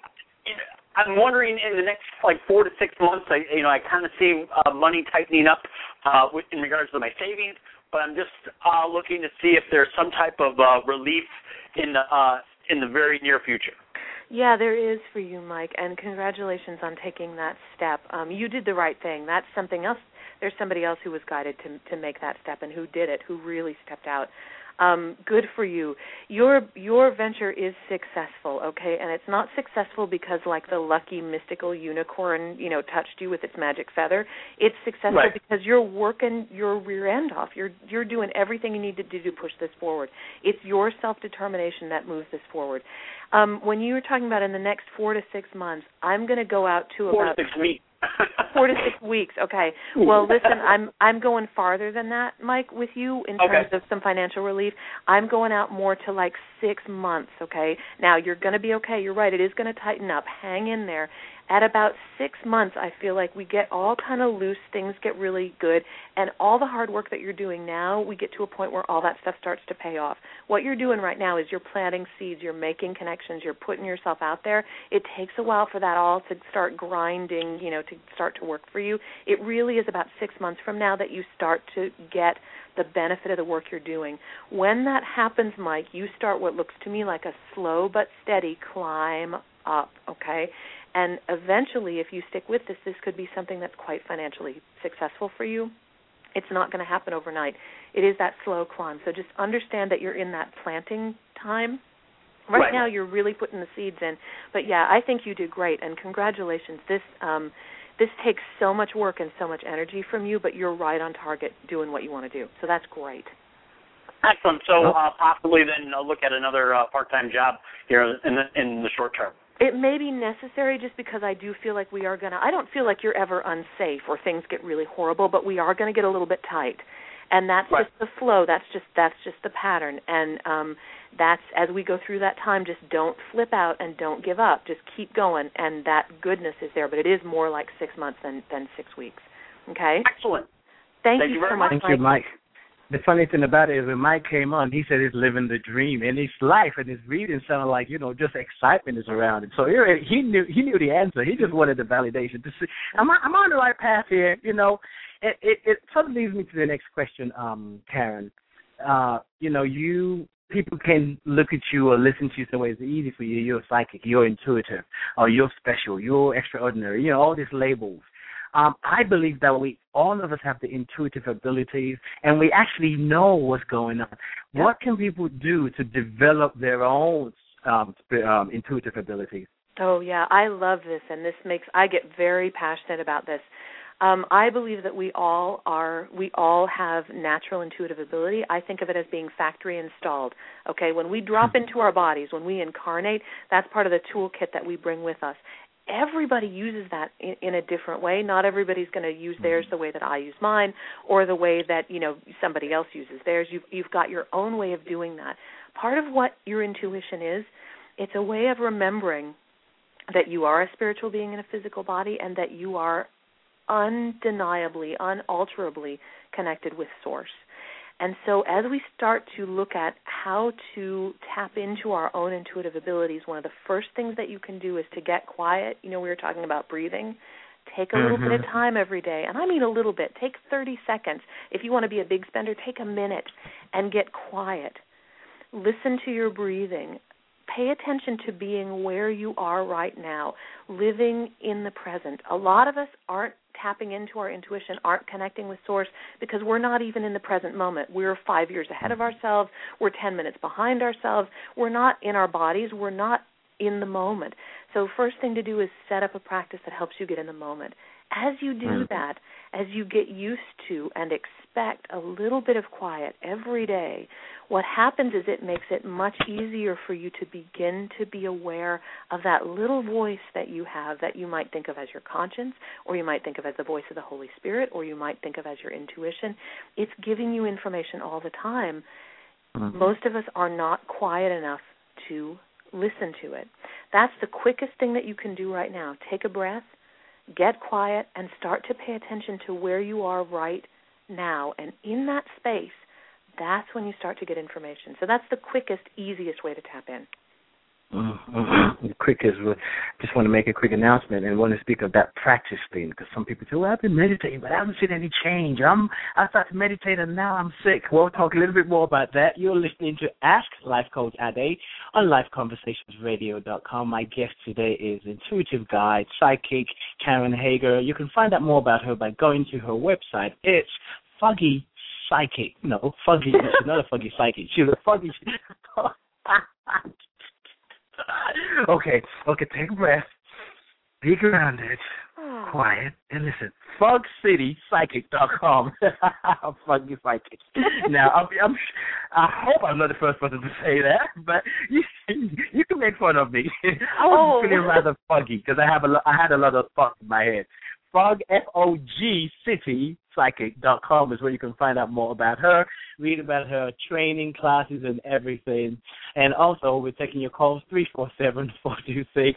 I'm wondering in the next 4 to 6 months, I kind of see money tightening up in regards to my savings, but I'm just looking to see if there's some type of relief in the very near future. Yeah, there is for you, Mike, and congratulations on taking that step. You did the right thing. That's something else. There's somebody else who was guided to make that step and who did it, who really stepped out. Good for you. Your venture is successful, okay? And it's not successful because the lucky mystical unicorn, touched you with its magic feather. It's successful because you're working your rear end off. You're doing everything you need to do to push this forward. It's your self-determination that moves this forward. When you were talking about in the next 4 to 6 months, I'm going to go out to 4 about to 6 weeks. 4 to 6 weeks. Okay. Well, listen, I'm going farther than that, Mike, with you in terms of some financial relief. I'm going out more to 6 months. Okay. Now you're going to be okay. You're right. It is going to tighten up. Hang in there. At about 6 months, I feel like we get all kind of loose. Things get really good, and all the hard work that you're doing now, we get to a point where all that stuff starts to pay off. What you're doing right now is you're planting seeds, you're making connections, you're putting yourself out there. It takes a while for that all to start grinding, to start to work for you. It really is about 6 months from now that you start to get the benefit of the work you're doing. When that happens, Mike, you start what looks to me like a slow but steady climb up, okay? And eventually, if you stick with this could be something that's quite financially successful for you. It's not going to happen overnight. It is that slow climb. So just understand that you're in that planting time. Right now, you're really putting the seeds in. But, yeah, I think you did great, and congratulations. This takes so much work and so much energy from you, but you're right on target doing what you want to do. So that's great. Excellent. So possibly then look at another part-time job here in the short term. It may be necessary just because I do feel like we are going to, I don't feel like you're ever unsafe or things get really horrible, but we are going to get a little bit tight. And that's just the flow. That's just the pattern. And that's, as we go through that time, just don't flip out and don't give up. Just keep going, and that goodness is there. But it is more like 6 months than 6 weeks. Okay? Excellent. Thank you so much, Mike. Thank you, Mike. The funny thing about it is when Mike came on, he said he's living the dream, and his life and his reading sounded like, just excitement is around it. So he knew the answer. He just wanted the validation to see, I'm on the right path here. It sort of leads me to the next question, Karen. People can look at you or listen to you some way. It's easy for you. You're psychic. You're intuitive. Or you're special. You're extraordinary. All these labels. I believe that all of us have the intuitive abilities, and we actually know what's going on. Yep. What can people do to develop their own intuitive abilities? Oh, yeah, I love this, and I get very passionate about this. I believe that we all have natural intuitive ability. I think of it as being factory installed. Okay, when we drop into our bodies, when we incarnate, that's part of the toolkit that we bring with us. Everybody uses that in a different way. Not everybody's going to use theirs the way that I use mine, or the way that somebody else uses theirs. You've got your own way of doing that. Part of what your intuition is, it's a way of remembering that you are a spiritual being in a physical body, and that you are undeniably, unalterably connected with Source. And so as we start to look at how to tap into our own intuitive abilities, one of the first things that you can do is to get quiet. We were talking about breathing. Take a little bit of time every day, and I mean a little bit. Take 30 seconds. If you want to be a big spender, take a minute and get quiet. Listen to your breathing. Pay attention to being where you are right now, living in the present. A lot of us aren't tapping into our intuition, aren't connecting with Source, because we're not even in the present moment. We're 5 years ahead of ourselves. We're 10 minutes behind ourselves. We're not in our bodies. We're not in the moment. So first thing to do is set up a practice that helps you get in the moment. As you do that, as you get used to and expect a little bit of quiet every day, what happens is it makes it much easier for you to begin to be aware of that little voice that you have that you might think of as your conscience, or you might think of as the voice of the Holy Spirit, or you might think of as your intuition. It's giving you information all the time. Most of us are not quiet enough to listen to it. That's the quickest thing that you can do right now. Take a breath, get quiet, and start to pay attention to where you are right now. And in that space, that's when you start to get information. So that's the quickest, easiest way to tap in. The quickest. Just want to make a quick announcement and want to speak of that practice thing, because some people say, well, I've been meditating, but I haven't seen any change. I started to meditate and now I'm sick. We'll talk a little bit more about that. You're listening to Ask Life Coach Ade on LifeConversationsRadio.com. My guest today is intuitive guide, psychic Karen Hager. You can find out more about her by going to her website. It's Foggy Psychic. No, Foggy. She's not a Foggy Psychic. She's a Foggy. Okay, take a breath. Be grounded, quiet, and listen. FogCityPsychic.com. Foggy Psychic. Now, I hope I'm not the first person to say that, but you can make fun of me. I was feeling rather foggy because I had a lot of fog in my head. Fog, F-O-G, City, Psychic.com is where you can find out more about her, read about her training classes and everything. And also, we're taking your calls, 347-426-3346,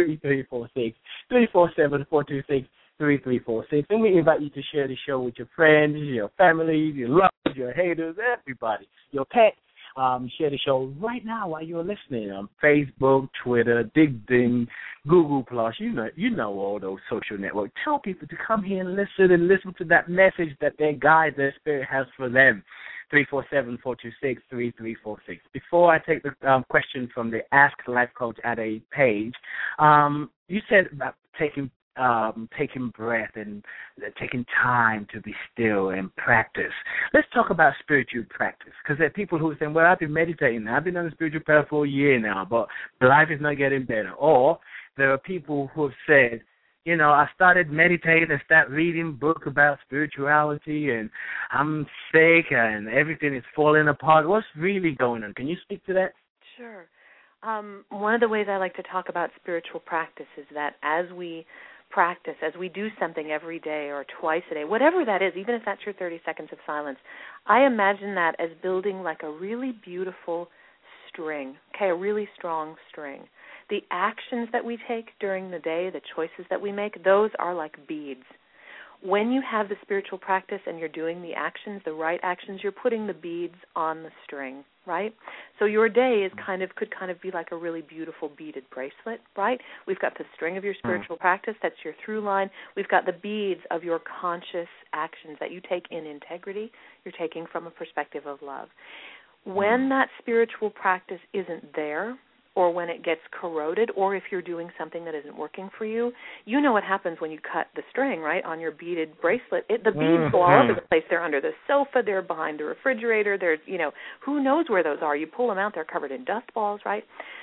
347-426-3346. And we invite you to share the show with your friends, your family, your lovers, your haters, everybody, your pets. Share the show right now while you're listening on Facebook, Twitter, LinkedIn, Google+. You know all those social networks. Tell people to come here and listen to that message that their guide, their spirit has for them. 347-426-3346. Before I take the question from the Ask Life Coach Ade page, you said about taking breath and taking time to be still and practice. Let's talk about spiritual practice, because there are people who are saying, well, I've been meditating. I've been on a spiritual path for a year now, but life is not getting better. Or there are people who have said, I started meditating and started reading books about spirituality, and I'm sick and everything is falling apart. What's really going on? Can you speak to that? Sure. One of the ways I like to talk about spiritual practice is that as we practice, as we do something every day or twice a day, whatever that is, even if that's your 30 seconds of silence, I imagine that as building like a really beautiful string, okay, a really strong string. The actions that we take during the day, the choices that we make, those are like beads. When you have the spiritual practice and you're doing the actions, the right actions, you're putting the beads on the string, right? So your day is could be like a really beautiful beaded bracelet, right? We've got the string of your spiritual practice, that's your through line. We've got the beads of your conscious actions that you take in integrity. You're taking from a perspective of love. When that spiritual practice isn't there, or when it gets corroded, or if you're doing something that isn't working for you, you know what happens when you cut the string, right, on your beaded bracelet. The beads go all over the place. They're under the sofa. They're behind the refrigerator. There's, who knows where those are. You pull them out, they're covered in dust balls, right?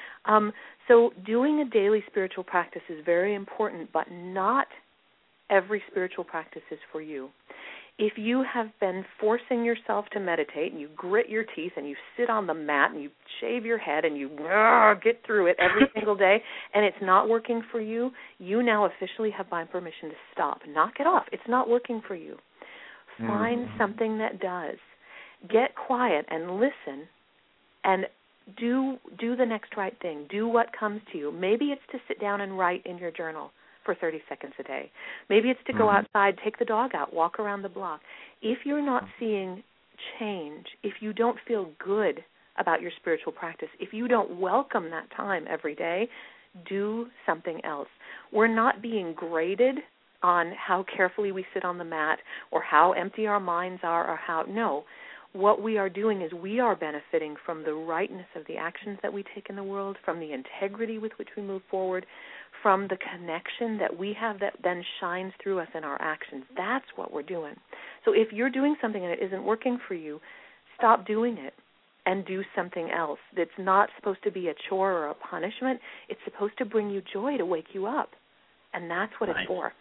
So doing a daily spiritual practice is very important, but not every spiritual practice is for you. If you have been forcing yourself to meditate and you grit your teeth and you sit on the mat and you shave your head and you get through it every single day and it's not working for you, you now officially have my permission to stop. Knock it off. It's not working for you. Find something that does. Get quiet and listen and do the next right thing. Do what comes to you. Maybe it's to sit down and write in your journal for 30 seconds a day. Maybe it's to go outside, take the dog out, walk around the block. If you're not seeing change, if you don't feel good about your spiritual practice, if you don't welcome that time every day, do something else. We're not being graded on how carefully we sit on the mat or how empty our minds are or no. What we are doing is we are benefiting from the rightness of the actions that we take in the world, from the integrity with which we move forward, from the connection that we have that then shines through us in our actions. That's what we're doing. So if you're doing something and it isn't working for you, stop doing it and do something else. It's not supposed to be a chore or a punishment. It's supposed to bring you joy, to wake you up. And that's what it's for.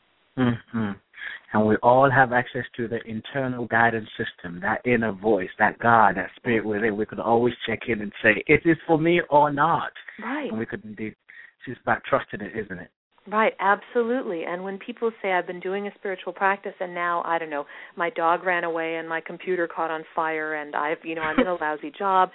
And we all have access to the internal guidance system, that inner voice, that God, that spirit within. We could always check in and say, is this for me or not? Right. And we could indeed. It's about trusting it, isn't it? Right, absolutely. And when people say, I've been doing a spiritual practice and now, I don't know, my dog ran away and my computer caught on fire and I'm in a lousy job,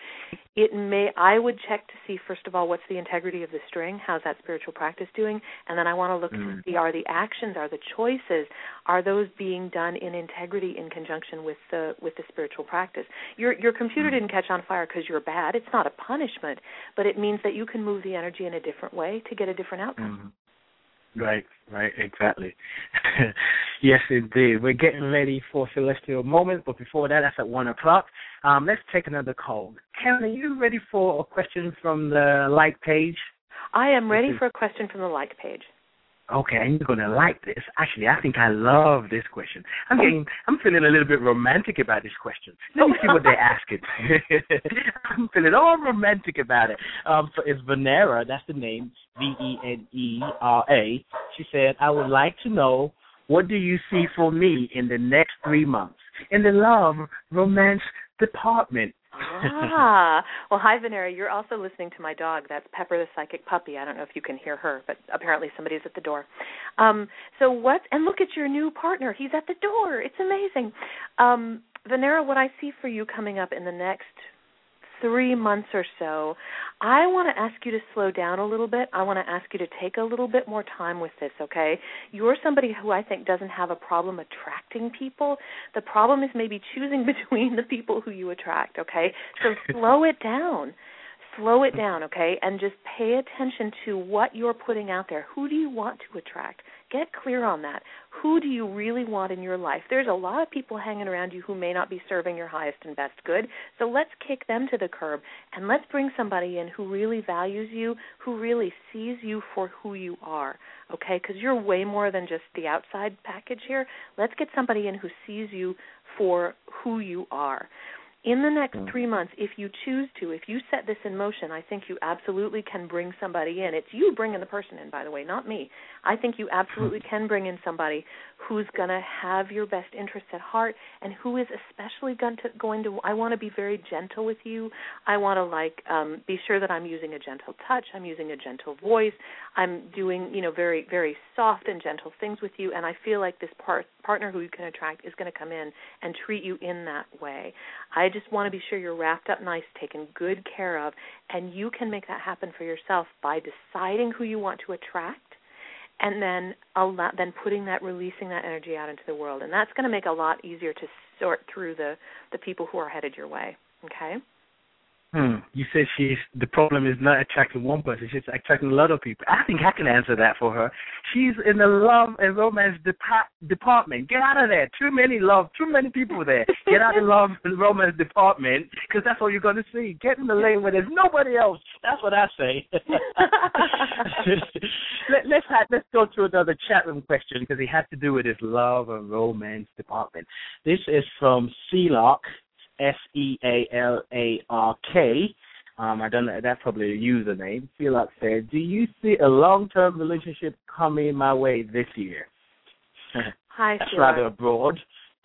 I would check to see, first of all, what's the integrity of the string? How's that spiritual practice doing? And then I want to look to see, are the actions, are the choices, are those being done in integrity in conjunction with the spiritual practice? Your computer didn't catch on fire because you're bad. It's not a punishment, but it means that you can move the energy in a different way to get a different outcome. Right, exactly. Yes, indeed. We're getting ready for Celestial Moment, but before that, that's at 1 o'clock. Let's take another call. Karen, are you ready for a question from the like page? I am ready for a question from the like page. Okay, and you're going to like this. Actually, I think I love this question. I'm feeling a little bit romantic about this question. Let me see what they're asking. I'm feeling all romantic about it. So it's Venera, that's the name, Venera. She said, I would like to know, what do you see for me in the next 3 months in the love, romance department? Well, hi, Venera. You're also listening to my dog. That's Pepper the Psychic Puppy. I don't know if you can hear her, but apparently somebody's at the door. And look at your new partner. He's at the door. It's amazing. Venera, what I see for you coming up in the next 3 months or so, I want to ask you to slow down a little bit. I want to ask you to take a little bit more time with this, okay? You're somebody who I think doesn't have a problem attracting people. The problem is maybe choosing between the people who you attract, okay? So slow it down. Slow it down, okay? And just pay attention to what you're putting out there. Who do you want to attract? Get clear on that. Who do you really want in your life? There's a lot of people hanging around you who may not be serving your highest and best good, so let's kick them to the curb, and let's bring somebody in who really values you, who really sees you for who you are, okay? Because you're way more than just the outside package here. Let's get somebody in who sees you for who you are. In the next 3 months, if you choose to, if you set this in motion, I think you absolutely can bring somebody in. It's you bringing the person in, by the way, not me. I think you absolutely can bring in somebody who's going to have your best interests at heart and who is especially going to I want to be very gentle with you. I want to be sure that I'm using a gentle touch. I'm using a gentle voice. I'm doing, very, very soft and gentle things with you. And I feel like this partner who you can attract is going to come in and treat you in that way. I just want to be sure you're wrapped up nice, taken good care of, and you can make that happen for yourself by deciding who you want to attract and then releasing that energy out into the world. And that's going to make it a lot easier to sort through the people who are headed your way, okay? You said the problem is not attracting one person, she's attracting a lot of people. I think I can answer that for her. She's in the love and romance department. Get out of there. Too many people there. Get out of the love and romance department, because that's all you're going to see. Get in the lane where there's nobody else. That's what I say. Let's go to another chat room question, because it has to do with this love and romance department. This is from Sealark. Sealark. I don't know, that's probably a username. Sealark said, do you see a long-term relationship coming my way this year? Hi, that's Sealark. rather broad.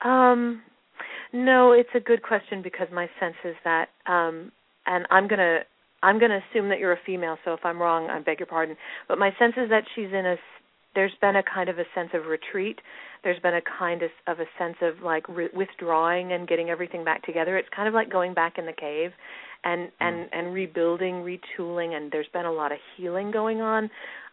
No, it's a good question, because my sense is that, and I'm gonna assume that you're a female, so if I'm wrong, I beg your pardon. But my sense is that there's been a kind of a sense of retreat. There's been a kind of a sense of withdrawing and getting everything back together. It's kind of like going back in the cave and rebuilding, retooling, and there's been a lot of healing going on.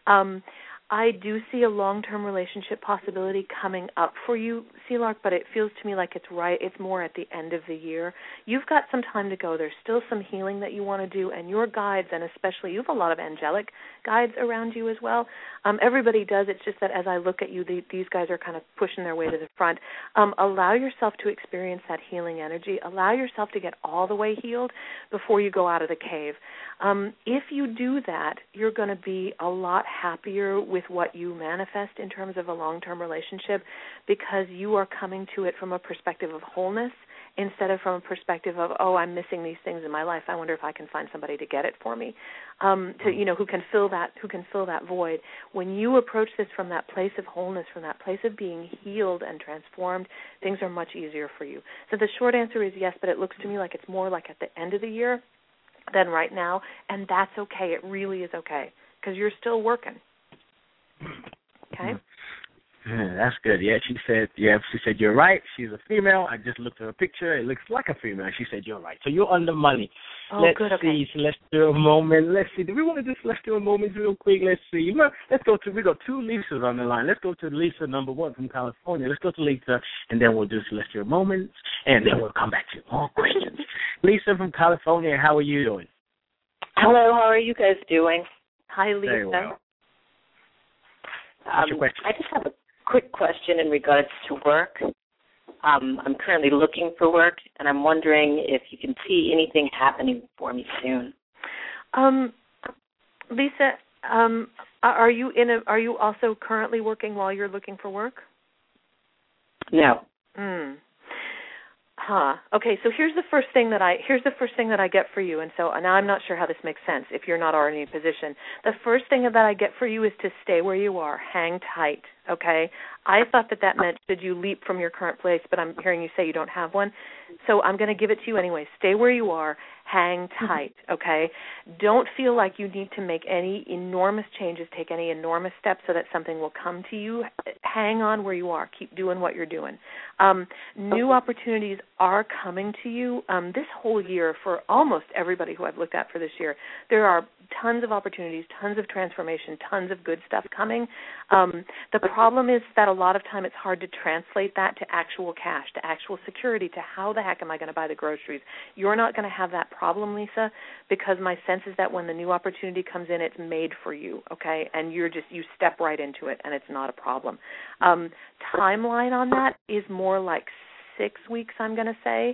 I do see a long-term relationship possibility coming up for you, Sealark, but it feels to me like it's more at the end of the year. You've got some time to go. There's still some healing that you want to do, and your guides, and especially you have a lot of angelic guides around you as well. Everybody does. It's just that as I look at you, these guys are kind of pushing their way to the front. Allow yourself to experience that healing energy. Allow yourself to get all the way healed before you go out of the cave. If you do that, you're going to be a lot happier with what you manifest in terms of a long-term relationship, because you are coming to it from a perspective of wholeness instead of from a perspective of, I'm missing these things in my life. I wonder if I can find somebody to get it for me, who can fill that void. When you approach this from that place of wholeness, from that place of being healed and transformed, things are much easier for you. So the short answer is yes, but it looks to me like it's more like at the end of the year than right now, and that's okay. It really is okay, because you're still working. Okay? That's good. Yeah, she said you're right. She's a female. I just looked at her picture. It looks like a female. She said you're right. So you're on the money. Let's see celestial moment. Let's see. Do we want to do celestial moments real quick? Let's see. We got two Lisas on the line. Let's go to Lisa number 1 from California. Let's go to Lisa, and then we'll do celestial moments, and then we'll come back to more questions. Lisa from California, how are you doing? Hello, how are you guys doing? Hi, Lisa. Very well. What's your question? I just have a quick question in regards to work. I'm currently looking for work, and I'm wondering if you can see anything happening for me soon. Lisa, are you also currently working while you're looking for work? No. Okay, so here's the first thing that I get for you, and so now I'm not sure how this makes sense if you're not already in a position. The first thing that I get for you is to stay where you are, hang tight, okay? I thought that meant should you leap from your current place, but I'm hearing you say you don't have one, so I'm going to give it to you anyway. Stay where you are, hang tight, okay? Don't feel like you need to make any enormous changes, take any enormous steps so that something will come to you. Hang on where you are. Keep doing what you're doing. New opportunities are coming to you this whole year for almost everybody who I've looked at for this year. There are tons of opportunities, tons of transformation, tons of good stuff coming. The problem is that a lot of time it's hard to translate that to actual cash, to actual security, to how the heck am I going to buy the groceries. You're not going to have that problem, Lisa, because my sense is that when the new opportunity comes in, it's made for you, okay? And you step right into it, and it's not a problem. Timeline on that is more like 6 weeks, I'm going to say.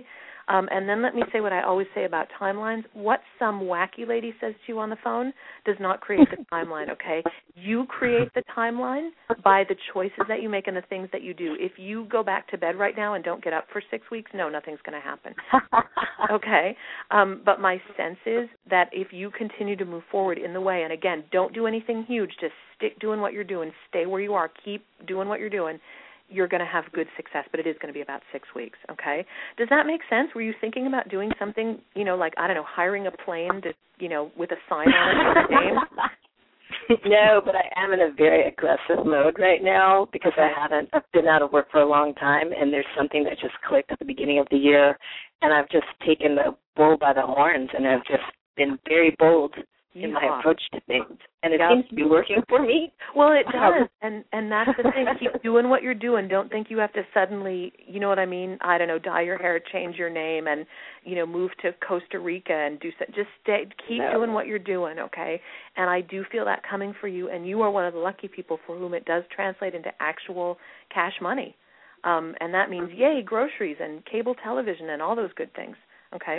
And then let me say what I always say about timelines. What some wacky lady says to you on the phone does not create the timeline, okay? You create the timeline by the choices that you make and the things that you do. If you go back to bed right now and don't get up for 6 weeks, no, nothing's going to happen, okay? But my sense is that if you continue to move forward in the way, and again, don't do anything huge, just stick doing what you're doing, stay where you are, keep doing what you're doing, you're going to have good success, but it is going to be about 6 weeks, okay? Does that make sense? Were you thinking about doing something, like, I don't know, hiring a plane to, with a sign on it with your name? No, but I am in a very aggressive mode right now because I've been out of work for a long time, and there's something that just clicked at the beginning of the year, and I've just taken the bull by the horns, and I've just been very bold in my approach to things, and it seems to be working for me. Well, it does, and that's the thing. Keep doing what you're doing. Don't think you have to suddenly, you know what I mean? I don't know, dye your hair, change your name, and move to Costa Rica and do so. Just keep doing what you're doing, okay? And I do feel that coming for you, and you are one of the lucky people for whom it does translate into actual cash money, and that means yay groceries and cable television and all those good things, okay?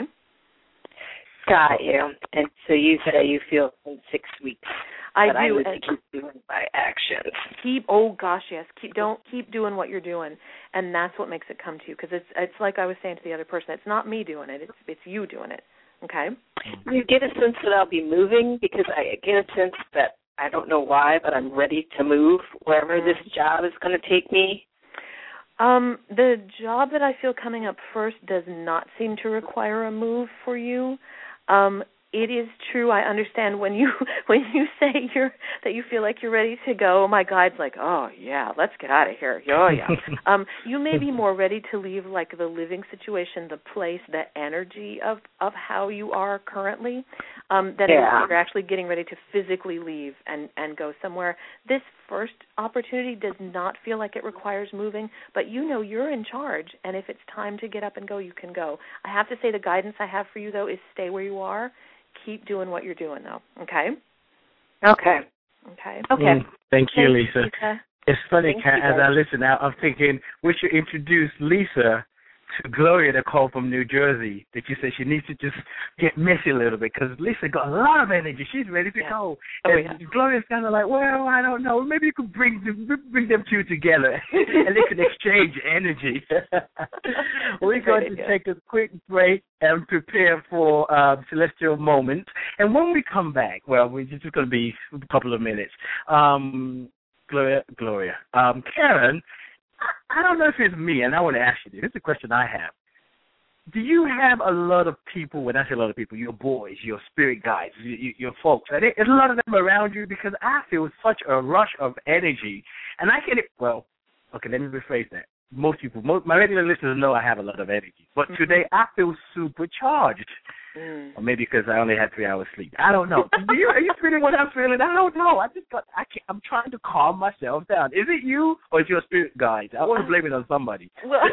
Got you. And so you say you feel in 6 weeks. I do. I need to keep doing my actions. Yes. Keep doing what you're doing, and that's what makes it come to you. Because it's like I was saying to the other person. It's not me doing it. It's you doing it. Okay. You get a sense that I'll be moving because I get a sense that I don't know why, but I'm ready to move wherever this job is going to take me. The job that I feel coming up first does not seem to require a move for you. It is true. I understand when you say that you feel like you're ready to go. My guide's like, oh yeah, let's get out of here. Oh yeah. You may be more ready to leave, like the living situation, the place, the energy of how you are currently, than you're actually getting ready to physically leave and go somewhere. This first opportunity does not feel like it requires moving, but you're in charge, and if it's time to get up and go, you can go. I have to say the guidance I have for you, though, is stay where you are. Keep doing what you're doing, though, okay? Okay. Thank you, Lisa. It's funny, as I listen now, I'm thinking we should introduce Lisa to Gloria that called from New Jersey, that you said she needs to just get messy a little bit because Lisa got a lot of energy. She's ready to go. Gloria's kind of like, well, I don't know. Maybe you could bring them two together and they can exchange energy. We're going to take a quick break and prepare for Celestial Moments. And when we come back, well, we're just going to be a couple of minutes. Gloria. Karen, I don't know if it's me, and I want to ask you this. This is a question I have. Do you have a lot of people, when I say a lot of people, your boys, your spirit guides, your folks, are there a lot of them around you? Because I feel such a rush of energy. And I get it, well, okay, let me rephrase that. My regular listeners know I have a lot of energy. But today I feel supercharged. Or maybe because I only had 3 hours sleep. I don't know. Are you feeling what I'm feeling? I don't know. I'm trying to calm myself down. Is it you or is your spirit guide? I want to blame it on somebody.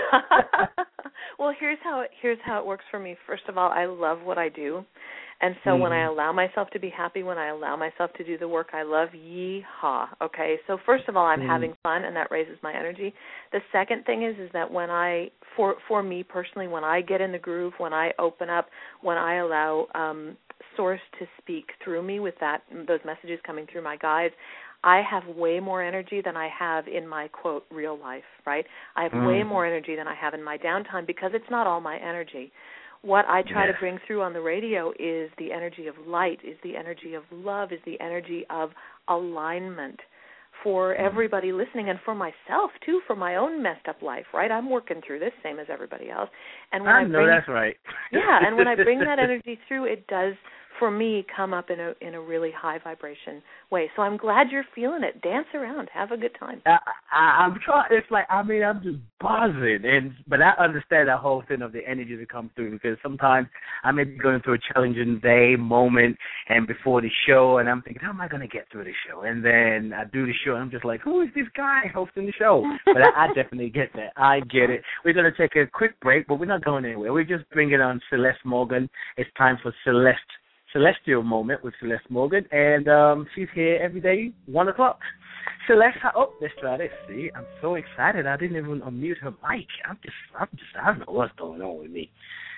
Well, here's how it works for me. First of all, I love what I do. And so when I allow myself to be happy, when I allow myself to do the work I love, yee-haw, okay? So first of all, I'm having fun, and that raises my energy. The second thing is that when for me personally, when I get in the groove, when I open up, when I allow Source to speak through me with those messages coming through my guides, I have way more energy than I have in my, quote, real life, right? I have way more energy than I have in my downtime because it's not all my energy. What I try to bring through on the radio is the energy of light, is the energy of love, is the energy of alignment for everybody listening and for myself, too, for my own messed up life, right? I'm working through this same as everybody else. And when that's right. Yeah, and when I bring that energy through, it does, for me, come up in a really high vibration way. So I'm glad you're feeling it. Dance around. Have a good time. I'm trying. It's like, I'm just buzzing. But I understand that whole thing of the energy that comes through because sometimes I may be going through a challenging day, moment, and before the show, and I'm thinking, how am I going to get through the show? And then I do the show, and I'm just like, who is this guy hosting the show? But I definitely get that. I get it. We're going to take a quick break, but we're not going anywhere. We're just bringing on Celeste Morgan. It's time for Celestial Moment with Celeste Morgan, and she's here every day, 1 o'clock. Celeste, let's try this. See, I'm so excited. I didn't even unmute her mic. I don't know what's going on with me.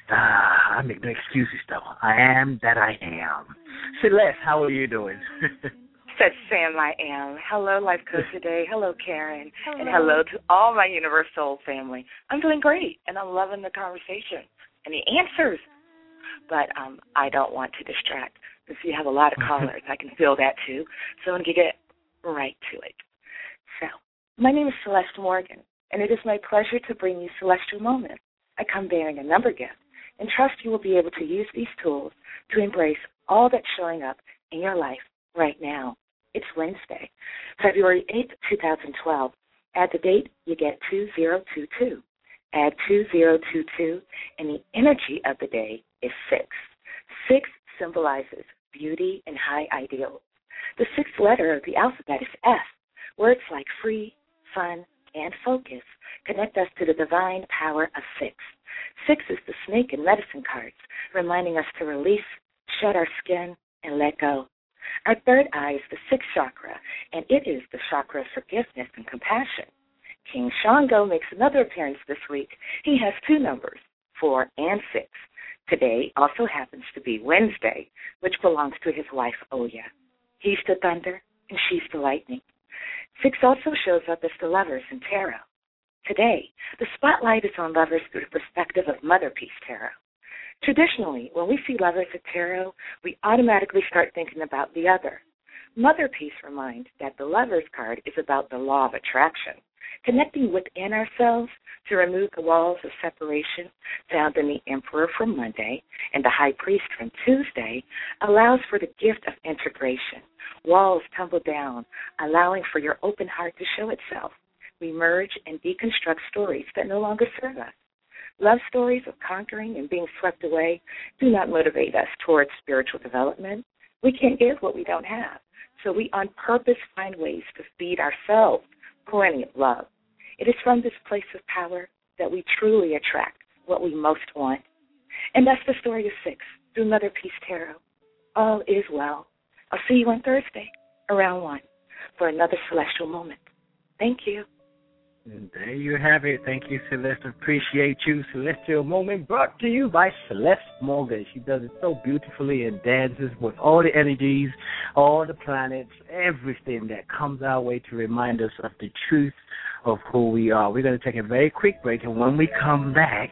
I make no excuses, though. I am that I am. Celeste, how are you doing? Such Sam I am. Hello, Life Coach today. Hello, Karen. Hello. And hello to all my Universal family. I'm doing great, and I'm loving the conversation and the answers. But I don't want to distract. If you have a lot of callers, I can feel that too. So I'm going to get right to it. So, my name is Celeste Morgan, and it is my pleasure to bring you Celestial Moments. I come bearing a number gift, and trust you will be able to use these tools to embrace all that's showing up in your life right now. It's Wednesday, February 8th, 2012. Add the date, you get 2022. Add 2022, and the energy of the day is 6. 6 symbolizes beauty and high ideals. The 6th letter of the alphabet is F. Words like free, fun, and focus connect us to the divine power of 6. 6 is the snake and medicine cards, reminding us to release, shed our skin, and let go. Our third eye is the 6th chakra, and it is the chakra of forgiveness and compassion. King Shango makes another appearance this week. He has 2 numbers, 4 and 6. Today also happens to be Wednesday, which belongs to his wife, Oya. He's the thunder, and she's the lightning. 6 also shows up as the lovers in tarot. Today, the spotlight is on lovers through the perspective of Mother Peace Tarot. Traditionally, when we see lovers at tarot, we automatically start thinking about the other. Mother Peace reminds that the Lover's card is about the law of attraction, connecting within ourselves to remove the walls of separation found in the Emperor from Monday and the High Priest from Tuesday allows for the gift of integration. Walls tumble down, allowing for your open heart to show itself. We merge and deconstruct stories that no longer serve us. Love stories of conquering and being swept away do not motivate us towards spiritual development. We can't give what we don't have, so we on purpose find ways to feed ourselves plenty of love. It is from this place of power that we truly attract what we most want. And that's the story of 6 through Mother Peace Tarot. All is well. I'll see you on Thursday around 1 for another Celestial Moment. Thank you. And there you have it. Thank you, Celeste. Appreciate you. Celestial Moment brought to you by Celeste Morgan. She does it so beautifully and dances with all the energies, all the planets, everything that comes our way to remind us of the truth of who we are. We're going to take a very quick break, and when we come back,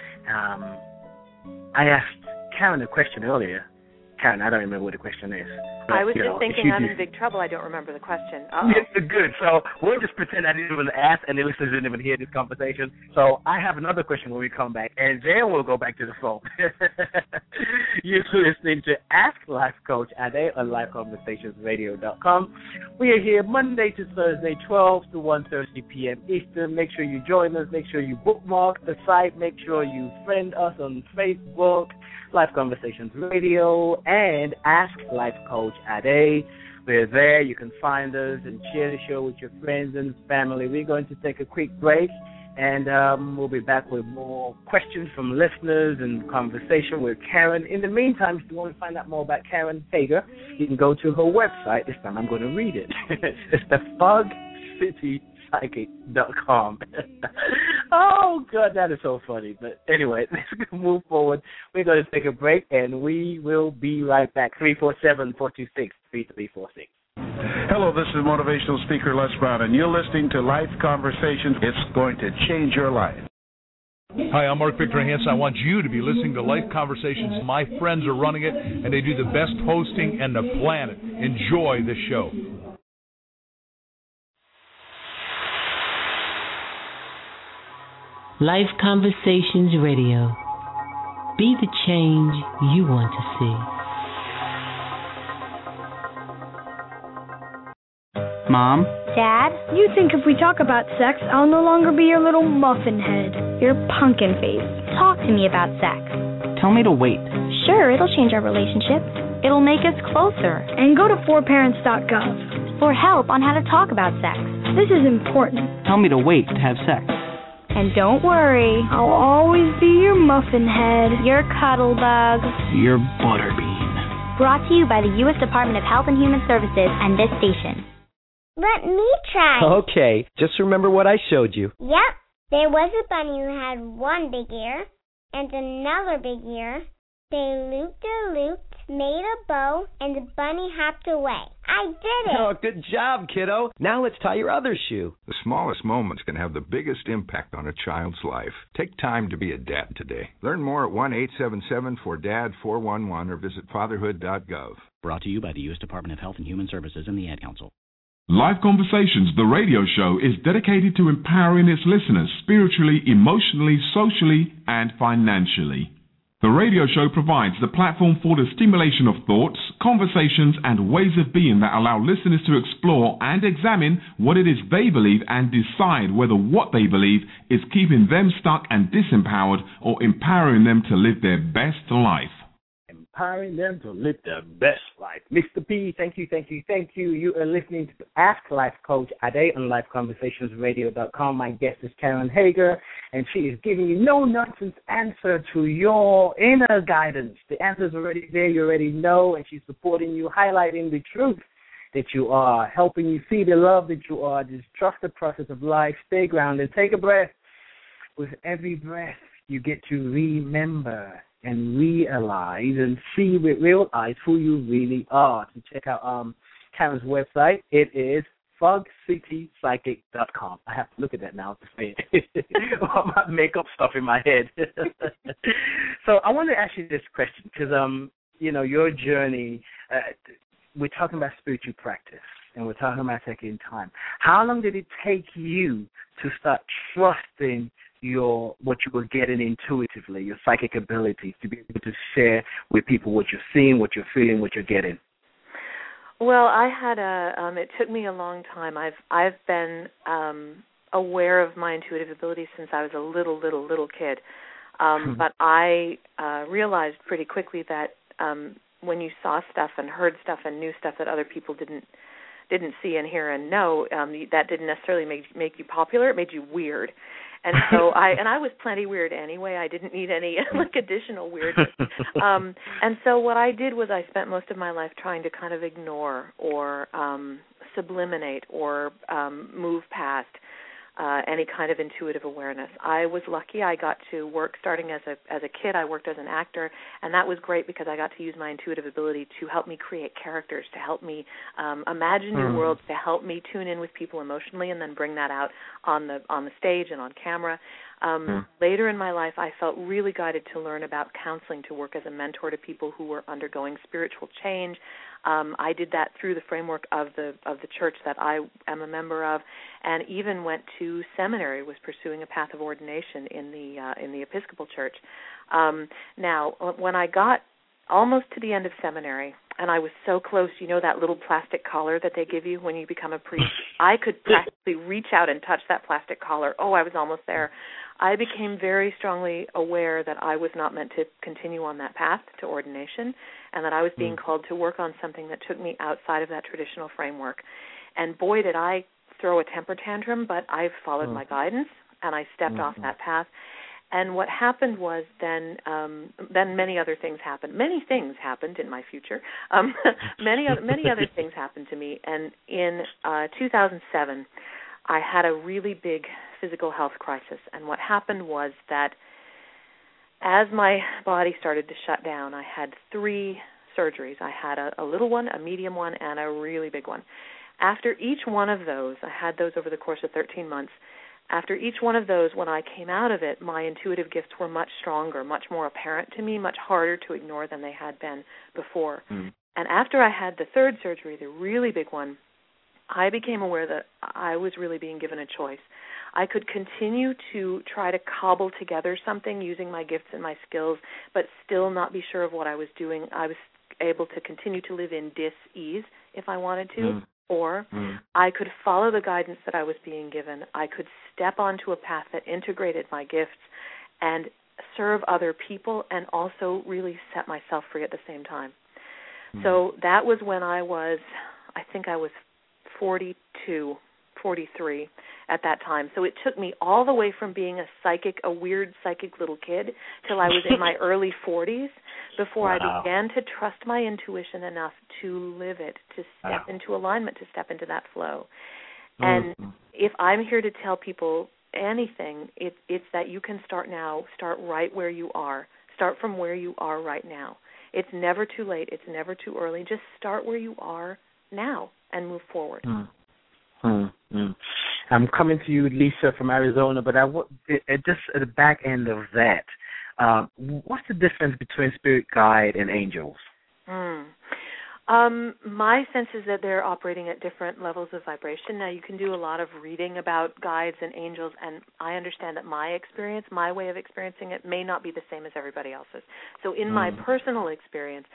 I asked Karen a question earlier. Karen, I don't remember what the question is. But, I was just thinking I'm in big trouble. I don't remember the question. Yeah, good. So we'll just pretend I didn't even ask and the listeners didn't even hear this conversation. So I have another question when we come back, and then we'll go back to the phone. You're listening to Ask Life Coach Ade on LifeConversationsRadio.com. We are here Monday to Thursday, 12 to 1:30 p.m. Eastern. Make sure you join us. Make sure you bookmark the site. Make sure you friend us on Facebook, Life Conversations Radio, and Ask Life Coach Ade. We're there. You can find us and share the show with your friends and family. We're going to take a quick break, and we'll be back with more questions from listeners and conversation with Karen. In the meantime, if you want to find out more about Karen Hager, you can go to her website. This time I'm going to read it. It's the FogCityPsychic.com. Oh, God, that is so funny. But anyway, let's move forward. We're going to take a break, and we will be right back. 347-426-3346. Hello, this is motivational speaker Les Brown, and you're listening to Life Conversations. It's going to change your life. Hi, I'm Mark Victor Hansen. I want you to be listening to Life Conversations. My friends are running it, and they do the best hosting on the planet. Enjoy the show. Life Conversations Radio. Be the change you want to see. Mom? Dad? You think if we talk about sex, I'll no longer be your little muffin head, your pumpkin face. Talk to me about sex. Tell me to wait. Sure, it'll change our relationship. It'll make us closer. And go to forparents.gov for help on how to talk about sex. This is important. Tell me to wait to have sex. And don't worry, I'll always be your muffin head, your cuddle bug, your butterbean. Brought to you by the U.S. Department of Health and Human Services and this station. Let me try. Okay, just remember what I showed you. Yep, there was a bunny who had one big ear and another big ear. They looped, made a bow, and the bunny hopped away. I did it! Oh, good job, kiddo. Now let's tie your other shoe. The smallest moments can have the biggest impact on a child's life. Take time to be a dad today. Learn more at 1-877-4DAD-411 or visit fatherhood.gov. Brought to you by the U.S. Department of Health and Human Services and the Ad Council. Life Conversations, the radio show, is dedicated to empowering its listeners spiritually, emotionally, socially, and financially. The radio show provides the platform for the stimulation of thoughts, conversations, and ways of being that allow listeners to explore and examine what it is they believe and decide whether what they believe is keeping them stuck and disempowered or empowering them to live their best life. Empowering them to live their best life. Mr. P, thank you. You are listening to Ask Life Coach Ade on LifeConversationsRadio.com. My guest is Karen Hager, and she is giving you no-nonsense answer to your inner guidance. The answer's already there, you already know, and she's supporting you, highlighting the truth that you are, helping you see the love that you are. Just trust the process of life. Stay grounded. Take a breath. With every breath, you get to remember and realize and see with real eyes who you really are. To check out Karen's website, it is fogcitypsychic.com. I have to look at that now to say it. All my makeup stuff in my head. So I want to ask you this question because, your journey, we're talking about spiritual practice and we're talking about taking time. How long did it take you to start trusting what you were getting intuitively, your psychic abilities, to be able to share with people what you're seeing, what you're feeling, what you're getting? Well, I had it took me a long time. I've been aware of my intuitive abilities since I was a little kid. But I realized pretty quickly that when you saw stuff and heard stuff and knew stuff that other people didn't see and hear and know, that didn't necessarily make you popular. It made you weird. And so I was plenty weird anyway. I didn't need any additional weirdness. And so what I did was I spent most of my life trying to kind of ignore or subliminate or move past any kind of intuitive awareness. I was lucky. I got to work starting as a kid. I worked as an actor, and that was great because I got to use my intuitive ability to help me create characters, to help me imagine new worlds, to help me tune in with people emotionally, and then bring that out on the stage and on camera. Later in my life, I felt really guided to learn about counseling, to work as a mentor to people who were undergoing spiritual change. I did that through the framework of the church that I am a member of, and even went to seminary, was pursuing a path of ordination in the Episcopal Church. Now, when I got almost to the end of seminary, and I was so close, that little plastic collar that they give you when you become a priest, I could practically reach out and touch that plastic collar. Oh, I was almost there. I became very strongly aware that I was not meant to continue on that path to ordination, and that I was being called to work on something that took me outside of that traditional framework. And boy, did I throw a temper tantrum, but I followed my guidance, and I stepped off that path. And what happened was then many other things happened. Many things happened in my future. Many other things happened to me. And in 2007, I had a really big physical health crisis. And what happened was that as my body started to shut down, I had 3 surgeries. I had a little one, a medium one, and a really big one. After each one of those, I had those over the course of 13 months. After each one of those, when I came out of it, my intuitive gifts were much stronger, much more apparent to me, much harder to ignore than they had been before. And after I had the 3rd surgery, the really big one, I became aware that I was really being given a choice. I could continue to try to cobble together something using my gifts and my skills, but still not be sure of what I was doing. I was able to continue to live in dis-ease if I wanted to, or I could follow the guidance that I was being given. I could step onto a path that integrated my gifts and serve other people and also really set myself free at the same time. So that was when I was 42, 43 at that time. So it took me all the way from being a weird psychic little kid till I was in my early 40s before I began to trust my intuition enough to live it, to step into alignment, to step into that flow. And if I'm here to tell people anything, it's that you can start now, start right where you are. Start from where you are right now. It's never too late. It's never too early. Just start where you are now and move forward. I'm coming to you, Lisa, from Arizona, but just at the back end of that, what's the difference between spirit guide and angels? My sense is that they're operating at different levels of vibration. Now, you can do a lot of reading about guides and angels, and I understand that my experience, my way of experiencing it, may not be the same as everybody else's. So in my personal experience,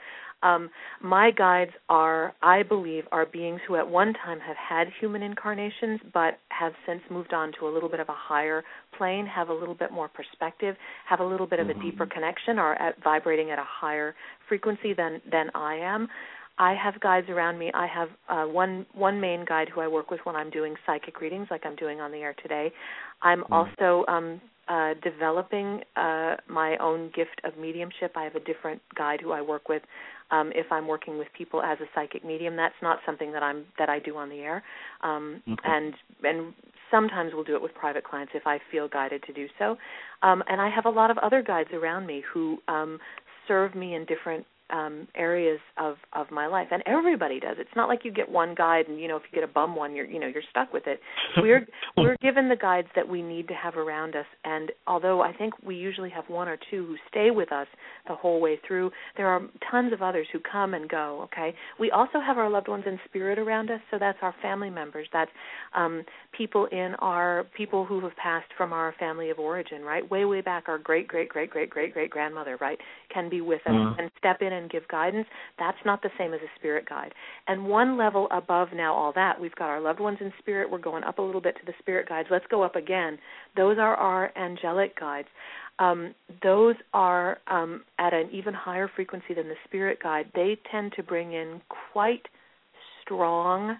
my guides I believe, are beings who at one time have had human incarnations but have since moved on to a little bit of a higher plane, have a little bit more perspective, have a little bit of a deeper connection, are vibrating at a higher frequency than I am. I have guides around me. I have one main guide who I work with when I'm doing psychic readings, like I'm doing on the air today. I'm also developing my own gift of mediumship. I have a different guide who I work with if I'm working with people as a psychic medium. That's not something that I do on the air, and sometimes we'll do it with private clients if I feel guided to do so. And I have a lot of other guides around me who serve me in different areas of my life, and everybody does. It's not like you get one guide, and if you get a bum one, you're stuck with it. We're given the guides that we need to have around us, and although I think we usually have one or two who stay with us the whole way through, there are tons of others who come and go. Okay, we also have our loved ones in spirit around us, so that's our family members. That's people who have passed from our family of origin, right? Way back, our great grandmother, right, can be with us and step in and give guidance. That's not the same as a spirit guide. And one level above now all that, we've got our loved ones in spirit. We're going up a little bit to the spirit guides. Let's go up again. Those are our angelic guides. Those are at an even higher frequency than the spirit guide. They tend to bring in quite strong,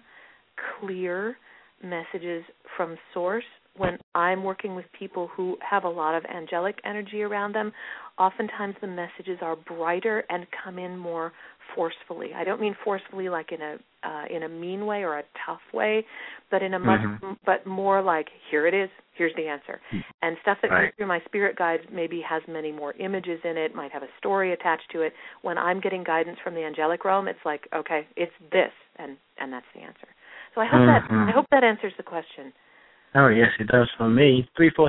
clear messages from source. When I'm working with people who have a lot of angelic energy around them, oftentimes the messages are brighter and come in more forcefully. I don't mean forcefully like in a mean way or a tough way, but in a but more like, here it is, here's the answer. And stuff that comes through my spirit guides maybe has many more images in it, might have a story attached to it. When I'm getting guidance from the angelic realm, it's like, okay, it's this, and that's the answer. So I hope that answers the question. Oh, yes, it does for me.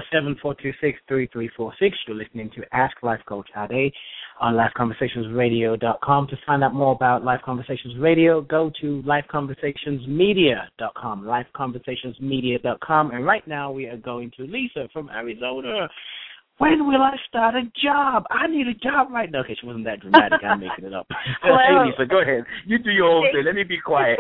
347-426-3346. You're listening to Ask Life Coach Ade on LifeConversationsRadio.com. To find out more about Life Conversations Radio, go to LifeConversationsMedia.com, LifeConversationsMedia.com. And right now we are going to Lisa from Arizona. When will I start a job? I need a job right now. Okay, she wasn't that dramatic. I'm making it up. Well, hey, Lisa, go ahead. You do your own thing. Let me be quiet.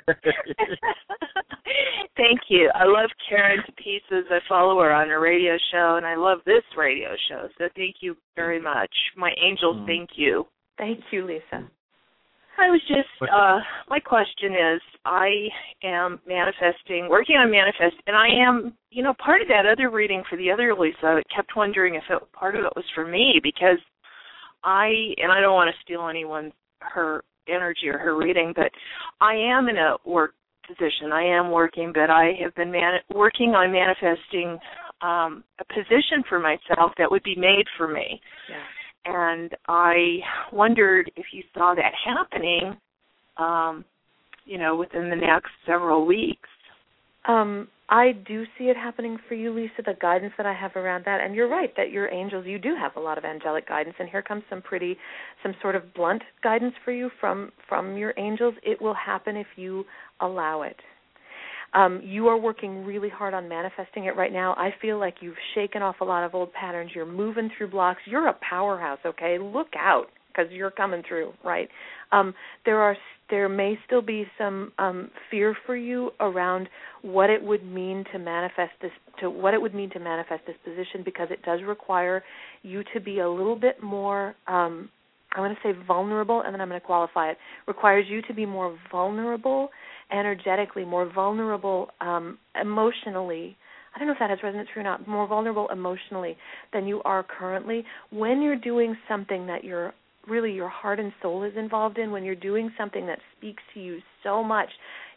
Thank you. I love Karen to pieces. I follow her on her radio show, and I love this radio show. So thank you very much. My angels, thank you. Thank you, Lisa. I was just, my question is, I am working on manifest, and I am, part of that other reading for the other Lisa, I kept wondering if part of it was for me, because I don't want to steal her energy or her reading, but I am in a work position. I am working, but I have been working on manifesting a position for myself that would be made for me. Yeah. And I wondered if you saw that happening, within the next several weeks. I do see it happening for you, Lisa, the guidance that I have around that. And you're right that your angels, you do have a lot of angelic guidance. And here comes some sort of blunt guidance for you from your angels. It will happen if you allow it. You are working really hard on manifesting it right now. I feel like you've shaken off a lot of old patterns. You're moving through blocks. You're a powerhouse, okay? Look out, because you're coming through, right? There may still be some fear for you around what it would mean to manifest this position, because it does require you to be a little bit more I'm going to say vulnerable, and then I'm going to qualify it. Requires you to be more vulnerable energetically, more vulnerable emotionally. I don't know if that has resonance for you or not. More vulnerable emotionally than you are currently when you're doing something that your heart and soul is involved in. When you're doing something that speaks to you so much,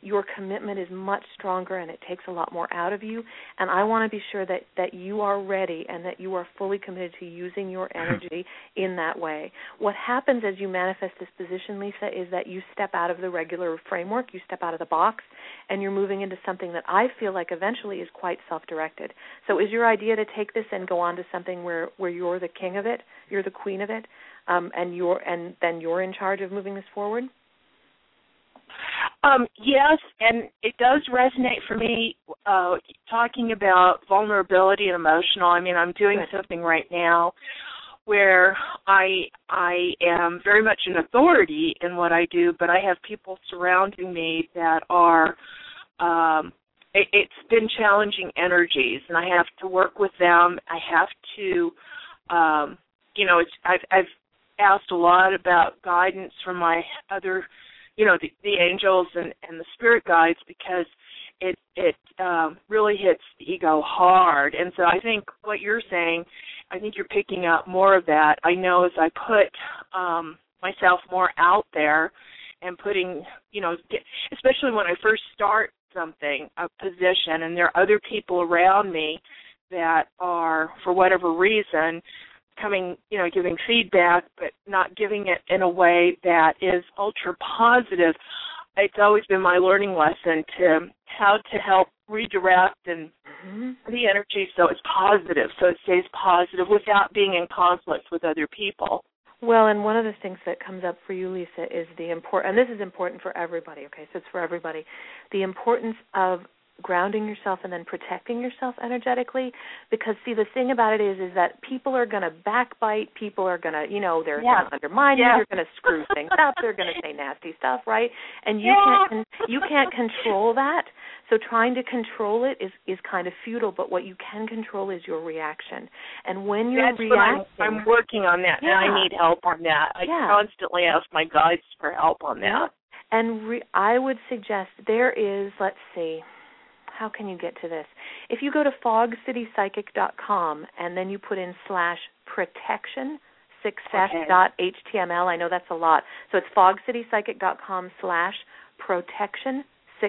your commitment is much stronger and it takes a lot more out of you. And I want to be sure that you are ready and that you are fully committed to using your energy in that way. What happens as you manifest this position, Lisa, is that you step out of the regular framework, you step out of the box, and you're moving into something that I feel like eventually is quite self-directed. So is your idea to take this and go on to something where you're the king of it, you're the queen of it, and then you're in charge of moving this forward? Yes, and it does resonate for me, talking about vulnerability and emotional. I mean, I'm doing something right now where I am very much an authority in what I do, but I have people surrounding me that are, it's been challenging energies, and I have to work with them. I have to, I've asked a lot about guidance from my other, the angels and the spirit guides, because it really hits the ego hard. And so I think what you're saying, I think you're picking up more of that. I know as I put myself more out there and putting, especially when I first start something, a position, and there are other people around me that are, for whatever reason, coming, giving feedback, but not giving it in a way that is ultra positive. It's always been my learning lesson to how to help redirect and the energy so it's positive, so it stays positive without being in conflict with other people. Well, and one of the things that comes up for you, Lisa, is and this is important for everybody, okay, so it's for everybody, the importance of grounding yourself and then protecting yourself energetically, because see, the thing about it is that people are going to backbite, people are going to, they're going to undermine you, they're going to screw things up, they're going to say nasty stuff, right? And you can't control that. So trying to control it is kind of futile, but what you can control is your reaction. And when you're reacting, I'm working on that, and I need help on that. I constantly ask my guides for help on that. And I would suggest there is, let's see, how can you get to this? If you go to fogcitypsychic.com and then you put in /protection success.html, I know that's a lot. So it's fogcitypsychic.com /protection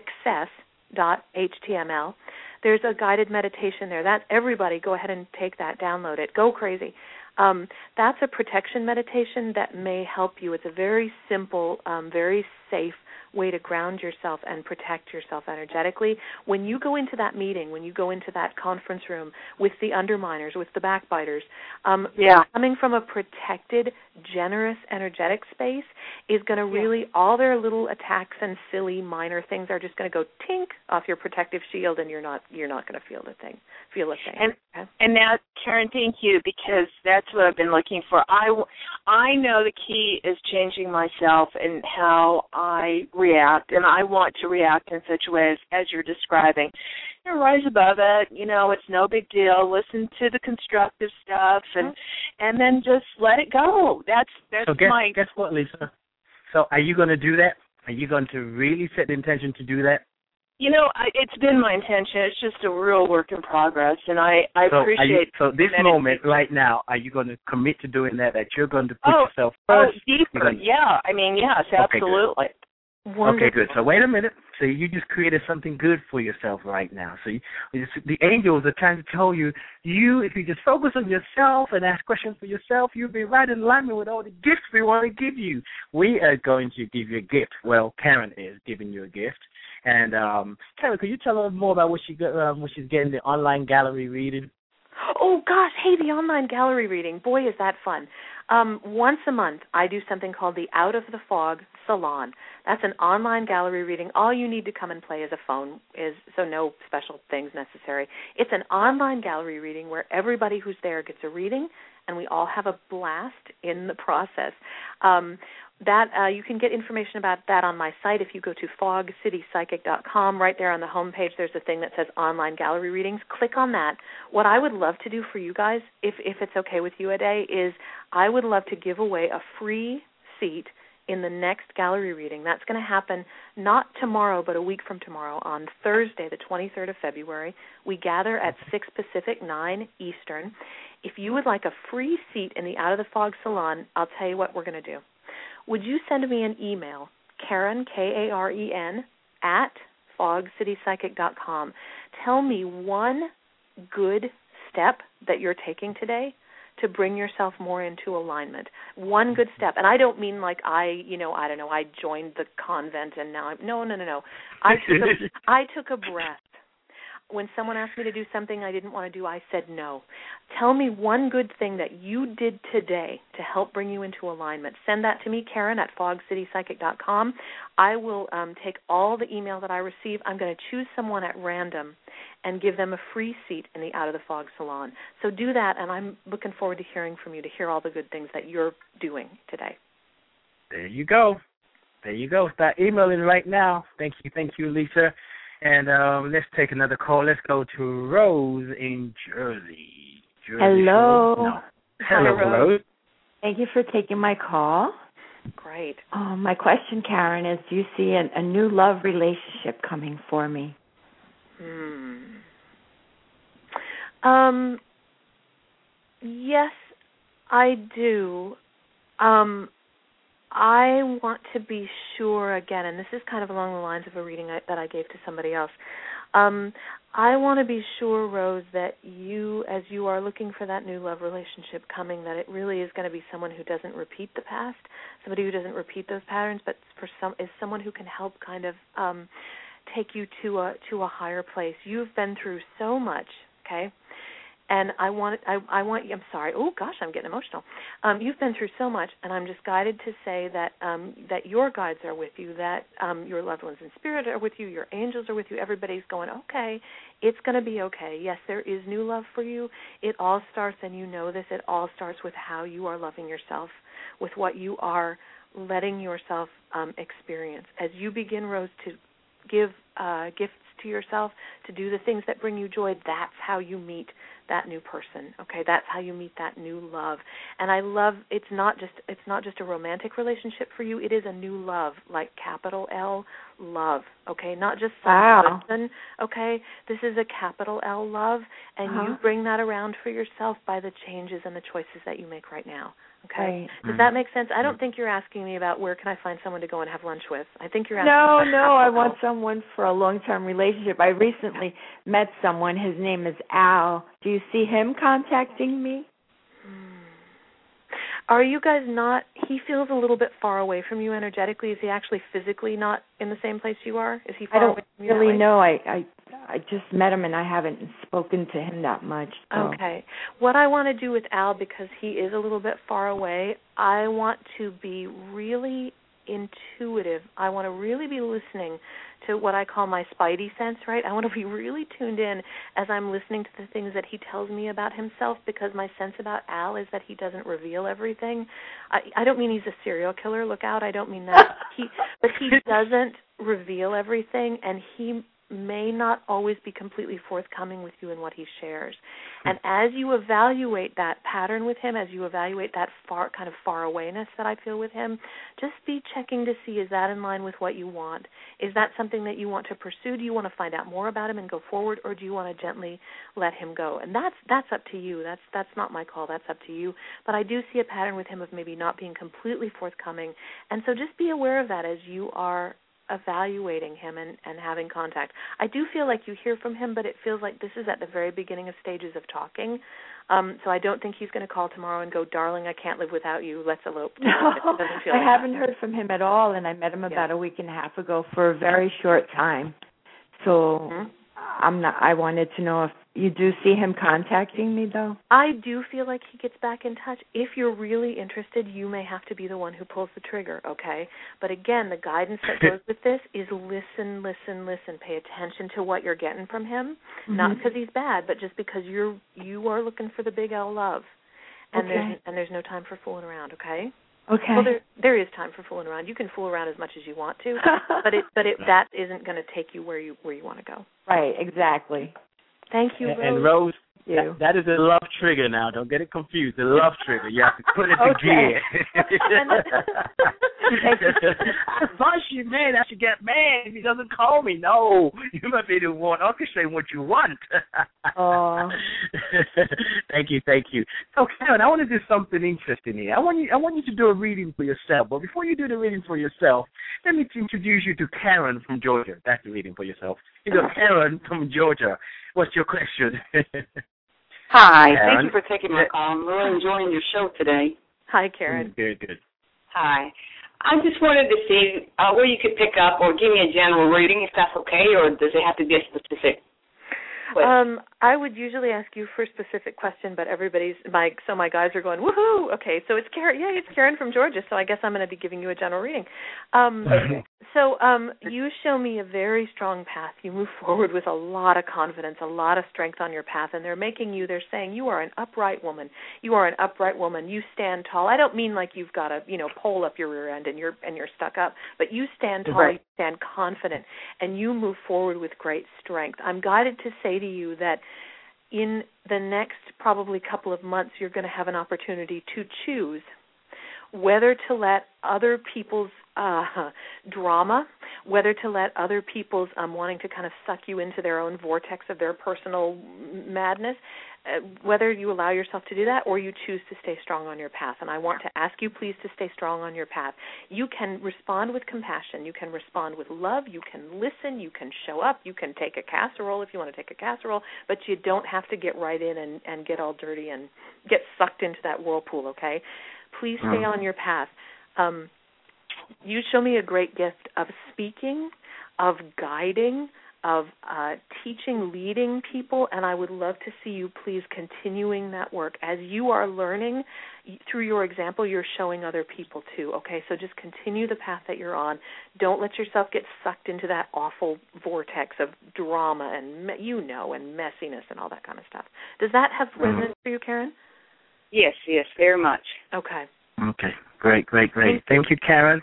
success.html. There's a guided meditation there. That's everybody. Go ahead and take that, download it. Go crazy. That's a protection meditation that may help you. It's a very simple, very safe way to ground yourself and protect yourself energetically. When you go into that meeting, when you go into that conference room with the underminers, with the backbiters, coming from a protected, generous, energetic space is going to really, all their little attacks and silly minor things are just going to go tink off your protective shield, and you're not going to feel a thing. And now, Karen, thank you, because that's what I've been looking for. I know the key is changing myself and how I react, and I want to react in such a way as you're describing. Rise above it, it's no big deal. Listen to the constructive stuff, and then just let it go. That's so guess what, Lisa? So are you going to do that? Are you going to really set the intention to do that? It's been my intention. It's just a real work in progress, and I appreciate. So this moment right now, are you going to commit to doing that? That you're going to put yourself first? Deeper. Yeah. I mean, yes, absolutely. Okay, good. So wait a minute. So you just created something good for yourself right now. So the angels are trying to tell you, if you just focus on yourself and ask questions for yourself, you'll be right in alignment with all the gifts we want to give you. We are going to give you a gift. Well, Karen is giving you a gift. And Karen, could you tell us more about what she's getting, the online gallery reading? Oh, gosh. Hey, the online gallery reading. Boy, is that fun. Once a month, I do something called the Out of the Fog Salon. That's an online gallery reading. All you need to come and play is a phone, so no special things necessary. It's an online gallery reading where everybody who's there gets a reading, and we all have a blast in the process. You can get information about that on my site if you go to fogcitypsychic.com. Right there on the home page, there's a thing that says online gallery readings. Click on that. What I would love to do for you guys, if it's okay with you, Ade, is I would love to give away a free seat in the next gallery reading. That's going to happen not tomorrow, but a week from tomorrow on Thursday, the 23rd of February. We gather at 6 Pacific, 9 Eastern. If you would like a free seat in the Out of the Fog Salon, I'll tell you what we're going to do. Would you send me an email, Karen, Karen, at fogcitypsychic.com. Tell me one good step that you're taking today to bring yourself more into alignment. One good step. And I don't mean like I joined the convent and now no. I took a breath. When someone asked me to do something I didn't want to do, I said no. Tell me one good thing that you did today to help bring you into alignment. Send that to me, Karen, at fogcitypsychic.com. I will take all the email that I receive. I'm going to choose someone at random and give them a free seat in the Out of the Fog Salon. So do that, and I'm looking forward to hearing from you, to hear all the good things that you're doing today. There you go. Start emailing right now. Thank you, Lisa. And let's take another call. Let's go to Rose in Jersey. Hello. No. Hello, Rose. Thank you for taking my call. Great. My question, Karen, is do you see a new love relationship coming for me? Yes, I do. I want to be sure, again, and this is kind of along the lines of a reading that I gave to somebody else. I want to be sure, Rose, that you, as you are looking for that new love relationship coming, that it really is going to be someone who doesn't repeat the past, somebody who doesn't repeat those patterns, but is someone who can help kind of take you to a higher place. You've been through so much, okay? And I want you, I'm sorry, oh gosh, I'm getting emotional. You've been through so much, and I'm just guided to say that that your guides are with you, that your loved ones in spirit are with you, your angels are with you, everybody's going, okay, it's going to be okay. Yes, there is new love for you. It all starts, and you know this, it all starts with how you are loving yourself, with what you are letting yourself experience. As you begin, Rose, to give gifts to yourself, to do the things that bring you joy, that's how you meet that new person. Okay, that's how you meet that new love. And I love it's not just a romantic relationship for you. It is a new love, like capital L love. Okay, not just some person. Okay, this is a capital L love, and you bring that around for yourself by the changes and the choices that you make right now. Okay, does that make sense? I don't think you're asking me about where can I find someone to go and have lunch with. I think you're asking. No, I want someone for a long-term relationship. I recently met someone. His name is Al. Do you see him contacting me? Are you guys not? He feels a little bit far away from you energetically. Is he actually physically not in the same place you are? Is he far away from you? I don't really know. I just met him and I haven't spoken to him that much. So. Okay. What I want to do with Al, because he is a little bit far away, I want to be really intuitive. I want to really be listening to what I call my spidey sense, right? I want to be really tuned in as I'm listening to the things that he tells me about himself, because my sense about Al is that he doesn't reveal everything. I don't mean he's a serial killer, look out, I don't mean that. But he doesn't reveal everything, and he may not always be completely forthcoming with you in what he shares. And as you evaluate that pattern with him, as you evaluate that far awayness that I feel with him, just be checking to see, is that in line with what you want? Is that something that you want to pursue? Do you want to find out more about him and go forward, or do you want to gently let him go? And that's up to you. That's not my call. That's up to you. But I do see a pattern with him of maybe not being completely forthcoming. And so just be aware of that as you are evaluating him and having contact. I do feel like you hear from him, but it feels like this is at the very beginning of stages of talking. So I don't think he's going to call tomorrow and go, darling, I can't live without you, let's elope. No, I haven't heard from him at all, and I met him about a week and a half ago for a very short time. So I wanted to know if you do see him contacting me, though. I do feel like he gets back in touch. If you're really interested, you may have to be the one who pulls the trigger, okay? But again, the guidance that goes with this is listen. Pay attention to what you're getting from him, not because he's bad, but just because you are looking for the big L love, and there's no time for fooling around, okay? Okay. Well, there is time for fooling around. You can fool around as much as you want to, but that isn't going to take you where you want to go. Right. Exactly. Thank you, Rose. And Rose, that is a love trigger now. Don't get it confused. The love trigger. You have to put it to gear. I thought she mad. I should get mad if he doesn't call me. No, you must be the one orchestrating what you want. Oh. Thank you. So, Karen, I want to do something interesting here. I want you to do a reading for yourself. But before you do the reading for yourself, let me introduce you to Karen from Georgia. That's the reading for yourself. You go, Karen from Georgia. What's your question? Hi. Karen. Thank you for taking my call. I'm really enjoying your show today. Hi, Karen. Very good. Hi. I just wanted to see where you could pick up or give me a general reading, if that's okay, or does it have to be a specific question? I would usually ask you for a specific question, but my guys are going, woohoo! Okay, so it's Karen. Yeah, it's Karen from Georgia, so I guess I'm going to be giving you a general reading. So you show me a very strong path. You move forward with a lot of confidence, a lot of strength on your path, and they're saying you are an upright woman. You are an upright woman. You stand tall. I don't mean like you've got a pole up your rear end and you're stuck up, but you stand tall. Right. You stand confident, and you move forward with great strength. I'm guided to say to you that in the next probably couple of months, you're going to have an opportunity to choose whether to let other people's drama, whether to let other people's wanting to kind of suck you into their own vortex of their personal madness, whether you allow yourself to do that or you choose to stay strong on your path. And I want to ask you, please, to stay strong on your path. You can respond with compassion. You can respond with love. You can listen. You can show up. You can take a casserole if you want to take a casserole, but you don't have to get right in and get all dirty and get sucked into that whirlpool, okay? Please stay on your path. You show me a great gift of speaking, of guiding, of teaching, leading people, and I would love to see you please continuing that work. As you are learning, through your example, you're showing other people too, okay? So just continue the path that you're on. Don't let yourself get sucked into that awful vortex of drama and, and messiness and all that kind of stuff. Does that have resonance for you, Karen? Yes, very much. Okay. Okay, great. Thank you, Karen.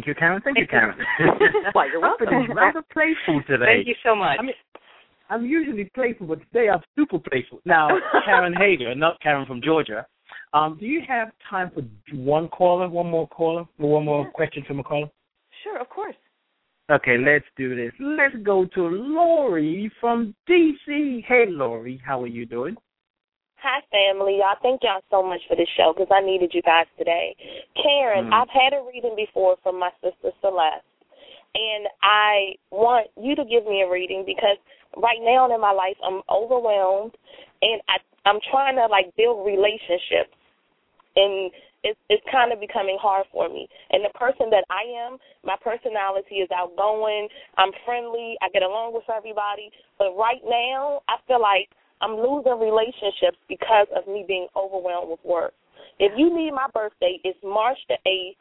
Why, you're welcome. I'm rather playful today. Thank you so much. I'm usually playful, but today I'm super playful. Now, Karen Hager, not Karen from Georgia, do you have time for one more question from a caller? Sure, of course. Okay, let's do this. Let's go to Lori from D.C. Hey, Lori, how are you doing? Hi, family. Y'all, thank y'all so much for this show because I needed you guys today. Karen, I've had a reading before from my sister Celeste, and I want you to give me a reading because right now in my life I'm overwhelmed, and I'm trying to, build relationships, and it's kind of becoming hard for me. And the person that I am, my personality is outgoing, I'm friendly, I get along with everybody, but right now I feel like I'm losing relationships because of me being overwhelmed with work. If you need my birthday, it's March the 8th,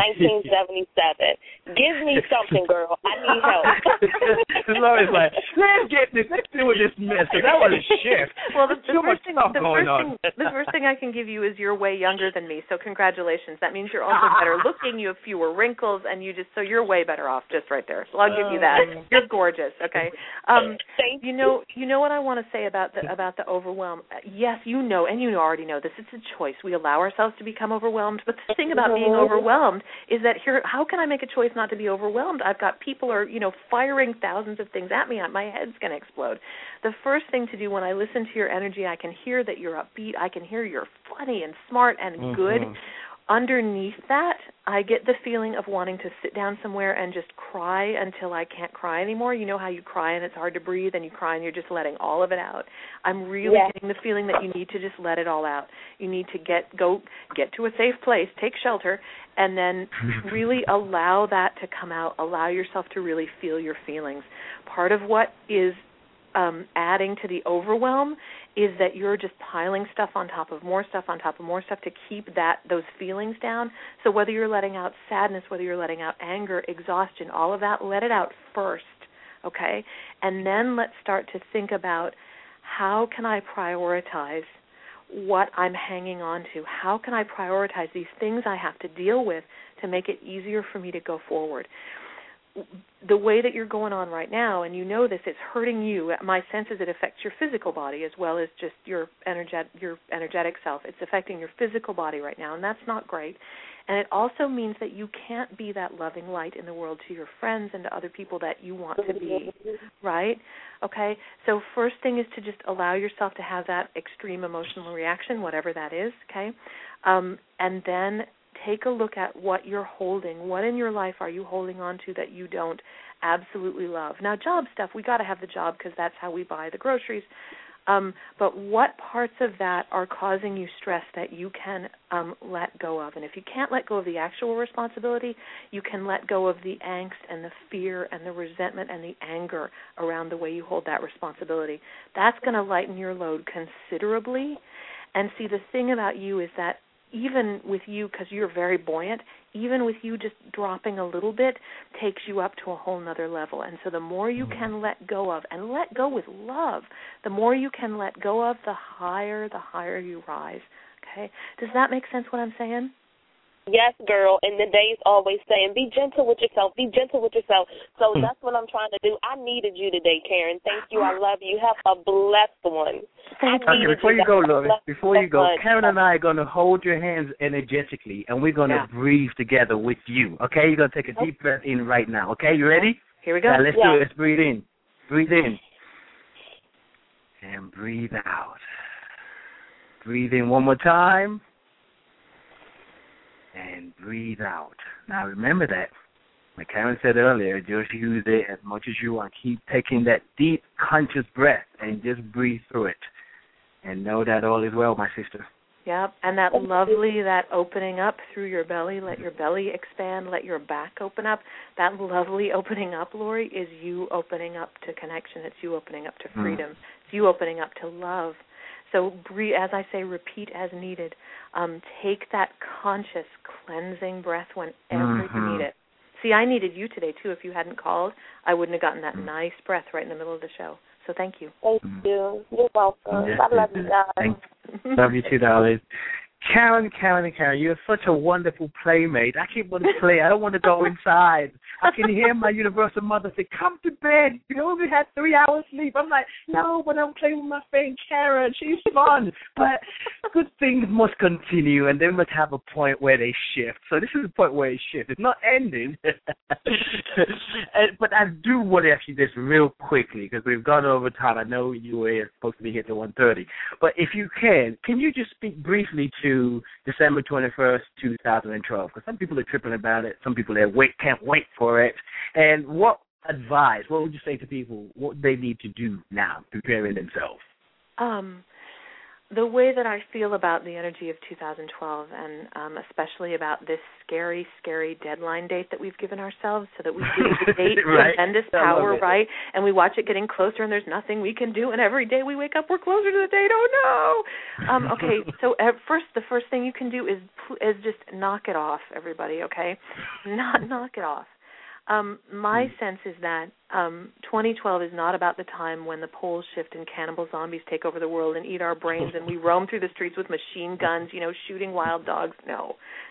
1977. Give me something, girl. I need help. Lori's like, let's deal with this mess. That was a shift. Well, the first thing I can give you is you're way younger than me, so congratulations. That means you're also better looking, you have fewer wrinkles, and so you're way better off just right there. So I'll give you that. You're gorgeous, okay? You know what I want to say about the overwhelm? Yes, and you already know this. It's a choice. We allow ourselves to become overwhelmed, but the thing about being overwhelmed is that how can I make a choice not to be overwhelmed? I've got people firing thousands of things at me. My head's going to explode. The first thing to do when I listen to your energy, I can hear that you're upbeat. I can hear you're funny and smart and good. Underneath that, I get the feeling of wanting to sit down somewhere and just cry until I can't cry anymore. You know how you cry and it's hard to breathe and you cry and you're just letting all of it out. I'm really getting the feeling that you need to just let it all out. You need to get to a safe place, take shelter, and then really allow that to come out. Allow yourself to really feel your feelings. Part of what is adding to the overwhelm is that you're just piling stuff on top of more stuff on top of more stuff to keep those feelings down. So whether you're letting out sadness, whether you're letting out anger, exhaustion, all of that, let it out first, okay? And then let's start to think about how can I prioritize what I'm hanging on to? How can I prioritize these things I have to deal with to make it easier for me to go forward? the way that you're going on right now, and you know this, it's hurting you. My sense is it affects your physical body as well as just your energetic self. It's affecting your physical body right now, and that's not great. And it also means that you can't be that loving light in the world to your friends and to other people that you want to be, right? Okay? So first thing is to just allow yourself to have that extreme emotional reaction, whatever that is, okay? And then take a look at what you're holding. What in your life are you holding on to that you don't absolutely love? Now, job stuff, we got to have the job because that's how we buy the groceries. But what parts of that are causing you stress that you can let go of? And if you can't let go of the actual responsibility, you can let go of the angst and the fear and the resentment and the anger around the way you hold that responsibility. That's going to lighten your load considerably. And see, the thing about you is that even with you, because you're very buoyant, even with you just dropping a little bit takes you up to a whole nother level. And so the more you can let go of, and let go with love, the more you can let go of, the higher you rise. Okay? Does that make sense what I'm saying? Yes, girl, and the day's always saying, be gentle with yourself, be gentle with yourself. So that's what I'm trying to do. I needed you today, Karen. Thank you. I love you. Have a blessed one. Okay, before you go, Lori, Karen and I are going to hold your hands energetically, and we're going to breathe together with you, okay? You're going to take a deep breath in right now, okay? You ready? Here we go. Now, let's do it. Let's breathe in. Breathe in. And breathe out. Breathe in one more time. And breathe out. Now, remember that. Like Karen said earlier, just use it as much as you want. Keep taking that deep, conscious breath and just breathe through it. And know that all is well, my sister. Yep, and that lovely, that opening up through your belly, let your belly expand, let your back open up. That lovely opening up, Lori, is you opening up to connection. It's you opening up to freedom. It's you opening up to love. So, as I say, repeat as needed. Take that conscious, cleansing breath whenever you need it. See, I needed you today, too. If you hadn't called, I wouldn't have gotten that nice breath right in the middle of the show. So thank you. Thank you. You're welcome. Yes, I love you guys. Love you too, darling. Karen, you're such a wonderful playmate. I keep wanting to play. I don't want to go inside. I can hear my universal mother say, come to bed. You only had 3 hours sleep. I'm like, no, but I'm playing with my friend Karen. She's fun. But good things must continue, and they must have a point where they shift. So this is the point where it shifts. It's not ending. But I do want to ask you this real quickly, because we've gone over time. I know you were supposed to be here till 1:30. But if you can you just speak briefly to December 21st, 2012? Because some people are tripping about it. Some people can't wait for it. And what would you say to people what they need to do now, preparing themselves? The way that I feel about the energy of 2012, and especially about this scary, scary deadline date that we've given ourselves, so that we give the date tremendous power, right? And we watch it getting closer, and there's nothing we can do, and every day we wake up, we're closer to the date. Oh no! Okay, so the first thing you can do is just knock it off, everybody. Okay, knock it off. My sense is that 2012 is not about the time when the poles shift and cannibal zombies take over the world and eat our brains and we roam through the streets with machine guns, shooting wild dogs. No.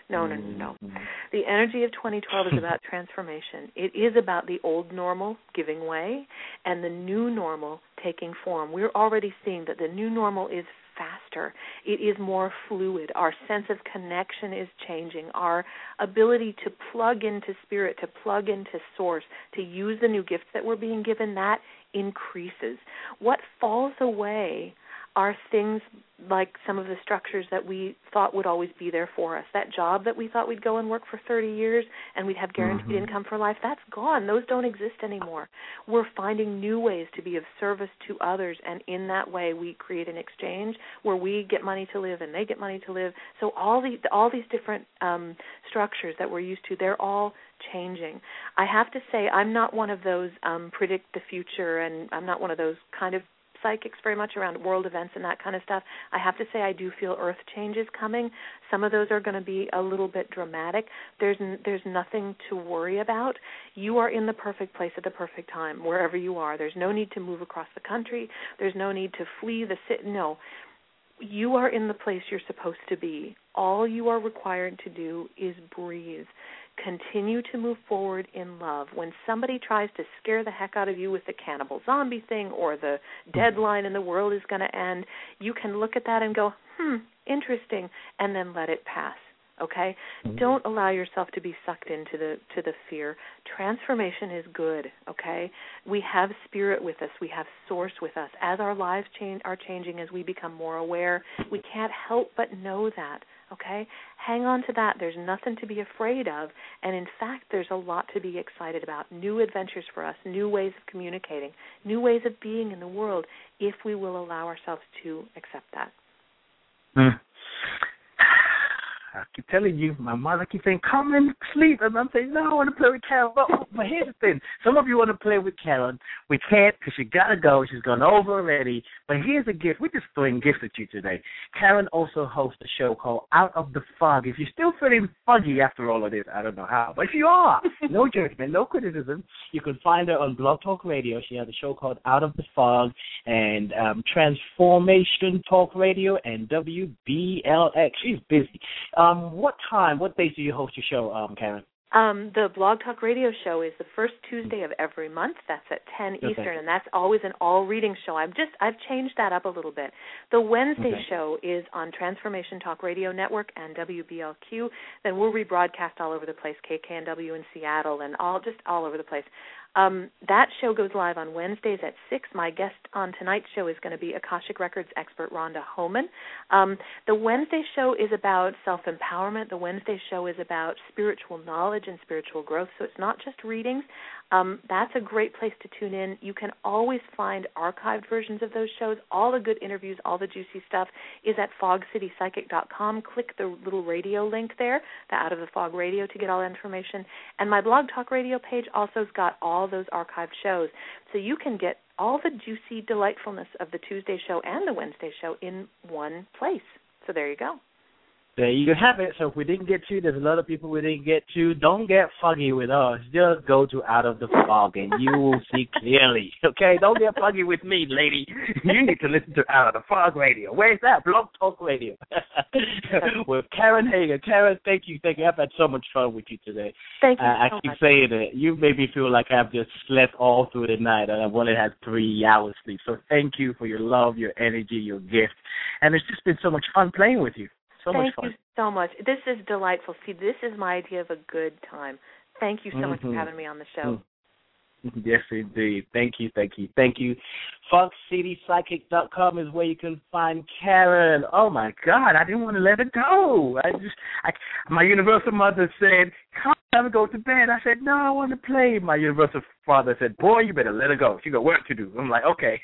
The energy of 2012 is about transformation. It is about the old normal giving way and the new normal taking form. We're already seeing that the new normal is faster. It is more fluid. Our sense of connection is changing. Our ability to plug into spirit, to plug into source, to use the new gifts that we're being given, that increases. What falls away are things like some of the structures that we thought would always be there for us. That job that we thought we'd go and work for 30 years and we'd have guaranteed income for life, that's gone. Those don't exist anymore. We're finding new ways to be of service to others, and in that way we create an exchange where we get money to live and they get money to live. So all these different structures that we're used to, they're all changing. I have to say I'm not one of those predict the future, and I'm not one of those kind of psychics very much around world events and that kind of stuff. I have to say I do feel earth changes coming. Some of those are going to be a little bit dramatic. There's nothing to worry about. You are in the perfect place at the perfect time, wherever you are. There's no need to move across the country. There's no need to flee the city. No. You are in the place you're supposed to be. All you are required to do is breathe. Continue to move forward in love. When somebody tries to scare the heck out of you with the cannibal zombie thing or the deadline and the world is going to end, you can look at that and go, interesting, and then let it pass. Okay? Don't allow yourself to be sucked into the fear. Transformation is good, okay? We have spirit with us. We have source with us. As our lives are changing, as we become more aware, we can't help but know that, okay? Hang on to that. There's nothing to be afraid of, and in fact, there's a lot to be excited about. New adventures for us, new ways of communicating, new ways of being in the world, if we will allow ourselves to accept that. I keep telling you, my mother keeps saying, come and sleep. And I'm saying, no, I want to play with Karen. But here's the thing. Some of you want to play with Karen. We can't because she got to go. She's gone over already. But here's a gift. We're just throwing gifts at you today. Karen also hosts a show called Out of the Fog. If you're still feeling foggy after all of this, I don't know how. But if you are, no judgment, no criticism. You can find her on Blog Talk Radio. She has a show called Out of the Fog and Transformation Talk Radio and WBLX. She's busy. What days do you host your show, Karen? The Blog Talk Radio show is the first Tuesday of every month. That's at 10 Eastern, and that's always an all-reading show. I've changed that up a little bit. The Wednesday show is on Transformation Talk Radio Network and WBLQ. Then we'll rebroadcast all over the place, KKNW in Seattle and all over the place. That show goes live on Wednesdays at 6. My guest on tonight's show is going to be Akashic Records expert Rhonda Homan. The Wednesday show is about self-empowerment. The Wednesday show is about spiritual knowledge and spiritual growth, so it's not just readings. That's a great place to tune in. You can always find archived versions of those shows. All the good interviews, all the juicy stuff is at fogcitypsychic.com. Click the little radio link there, the Out of the Fog Radio, to get all the information. And my Blog Talk Radio page also has got all those archived shows. So you can get all the juicy delightfulness of the Tuesday show and the Wednesday show in one place. So there you go. There you have it. So if we didn't get to, there's a lot of people we didn't get to. Don't get foggy with us. Just go to Out of the Fog and you will see clearly. Okay? Don't get foggy with me, lady. You need to listen to Out of the Fog Radio. Where's that? Blog Talk Radio. With Karen Hager. Karen, thank you. I've had so much fun with you today. Thank you I keep saying it. You made me feel like I've just slept all through the night and I've only had 3 hours sleep. So thank you for your love, your energy, your gift. And it's just been so much fun playing with you. Thank you so much. This is delightful. See, this is my idea of a good time. Thank you so much for having me on the show. Yes, indeed. Thank you. FogCityPsychic.com is where you can find Karen. Oh, my God, I didn't want to let her go. My universal mother said, come on, go to bed. I said, no, I want to play. My universal father said, boy, you better let her go. She got work to do. I'm like, okay.